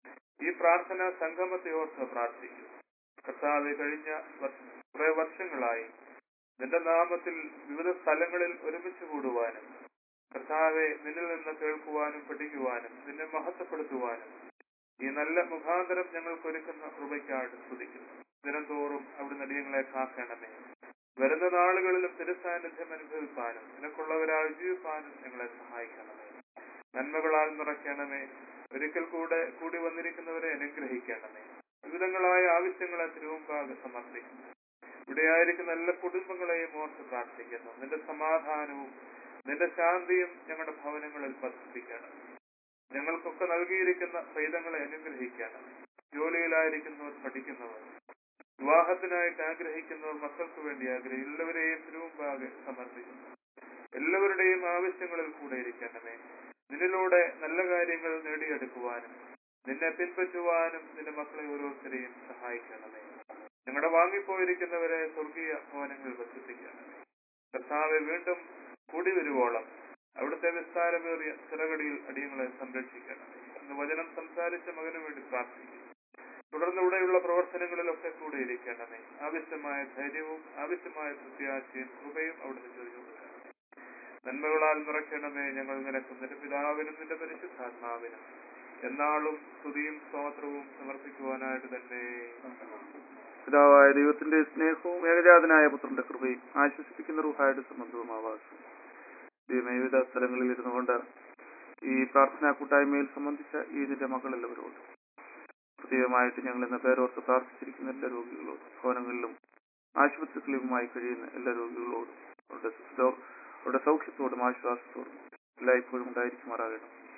ഈ പ്രാർത്ഥന സംഗമത്തെ ഓർത്ത് പ്രാർത്ഥിക്കും. കർത്താവെ കഴിഞ്ഞ കുറെ വർഷങ്ങളായി നിന്റെ നാമത്തിൽ വിവിധ സ്ഥലങ്ങളിൽ ഒരുമിച്ച് കൂടുവാനും കർത്താവെ നിന്നിൽ നിന്ന് കേൾക്കുവാനും പഠിക്കുവാനും നിന്നെ മഹത്വപ്പെടുത്തുവാനും ഈ നല്ല മുഖാന്തരം ഞങ്ങൾക്കൊരുക്കുന്ന കൃപയ്ക്കായിട്ട് സ്തുതിക്കുന്നു. ദിനംതോറും അവിടുന്ന് അടിയങ്ങളെ കാക്കണമേ. വരുന്ന നാളുകളിലും തിരുസാന്നിധ്യം അനുഭവിക്കാനും നിനക്കുള്ളവരായി ജീവിക്കാനും ഞങ്ങളെ സഹായിക്കണമേ. നന്മകളാൽ നിറയ്ക്കണമേ. ഒരിക്കൽ കൂടി വന്നിരിക്കുന്നവരെ അനുഗ്രഹിക്കണമേ. വിവിധങ്ങളായ ആവശ്യങ്ങളെ തിരുമുമ്പാകെ സമർപ്പിക്കുന്നു. ഇവിടെയായിരിക്കുന്ന എല്ലാ കുടുംബങ്ങളെയും ഓർത്ത് പ്രാർത്ഥിക്കുന്നു. നിന്റെ സമാധാനവും നിന്റെ ശാന്തിയും ഞങ്ങളുടെ ഭവനങ്ങളിൽ വർദ്ധിപ്പിക്കണം. ഞങ്ങൾക്കൊക്കെ നൽകിയിരിക്കുന്ന പൈതങ്ങളെ അനുഗ്രഹിക്കണം. ജോലിയിലായിരിക്കുന്നവർ, പഠിക്കുന്നവർ, വിവാഹത്തിനായിട്ട് ആഗ്രഹിക്കുന്നവർ, മക്കൾക്ക് വേണ്ടി എല്ലാവരെയും തിരുമുമ്പാകെ സമർപ്പിക്കുന്നു. എല്ലാവരുടെയും ആവശ്യങ്ങളിൽ കൂടെ ഇരിക്കണമേ. നിന്നിലൂടെ നല്ല കാര്യങ്ങൾ നേടിയെടുക്കുവാനും നിന്നെ പിൻപറ്റുവാനും നിന്റെ മക്കളെ ഓരോരുത്തരെയും സഹായിക്കണമേ. ഞങ്ങളുടെ വാങ്ങിപ്പോയിരിക്കുന്നവരെ സ്വർഗീയ ഭവനങ്ങളിൽ വസിപ്പിക്കണമേ. കർത്താവെ വീണ്ടും കൂടി വരുവോളം അവിടുത്തെ വിസ്താരമേറിയ ചിറകടിയിൽ അടിയങ്ങളെ സംരക്ഷിക്കണമേ. ഇന്ന് വചനം സംസാരിച്ച മകനു വേണ്ടി പ്രാർത്ഥിക്കുന്നു. തുടർന്ന് ഇവിടെയുള്ള പ്രവർത്തനങ്ങളിലൊക്കെ കൂടെ ഇരിക്കണമേ. ആവശ്യമായ ധൈര്യവും ആവശ്യമായ പ്രത്യാശയും കൃപയും അവിടുന്ന് ചൊരിഞ്ഞു കൊടുക്കണമേ. നന്മകളാൽ നിറയ്ക്കണമേ. ഞങ്ങൾ നിനക്കും നിന്റെ പിതാവിനും നിന്റെ പരിശുദ്ധാത്മാവിനും എന്നാളും സ്തുതിയും സ്തോത്രവും സമർപ്പിക്കുവാനായിട്ട് തന്നെ. പിതാവായ ദൈവത്തിന്റെ സ്നേഹവും ഏകജാതനായ പുത്രന്റെ കൃപയും ആശ്വസിപ്പിക്കുന്ന റൂഹായുടെ സംബന്ധവും ആവാസവും വിവിധ സ്ഥലങ്ങളിൽ ഇരുന്നുകൊണ്ട് ഈ പ്രാർത്ഥനാ കൂട്ടായ്മയിൽ സംബന്ധിച്ച ഈ നിന്റെ മക്കളെല്ലാവരോടും പ്രത്യേകമായിട്ട് ഞങ്ങൾ ഇന്ന് പേരോർത്ത് പ്രാർത്ഥിച്ചിരിക്കുന്ന എല്ലാ രോഗികളോടും ഭവനങ്ങളിലും ആശുപത്രികളിലുമായി കഴിയുന്ന എല്ലാ രോഗികളോടും അവരുടെ സൗഖ്യത്തോടും ആശ്വാസത്തോടും എല്ലായ്പ്പോഴും ഉണ്ടായിരിക്കുമാറാകണം.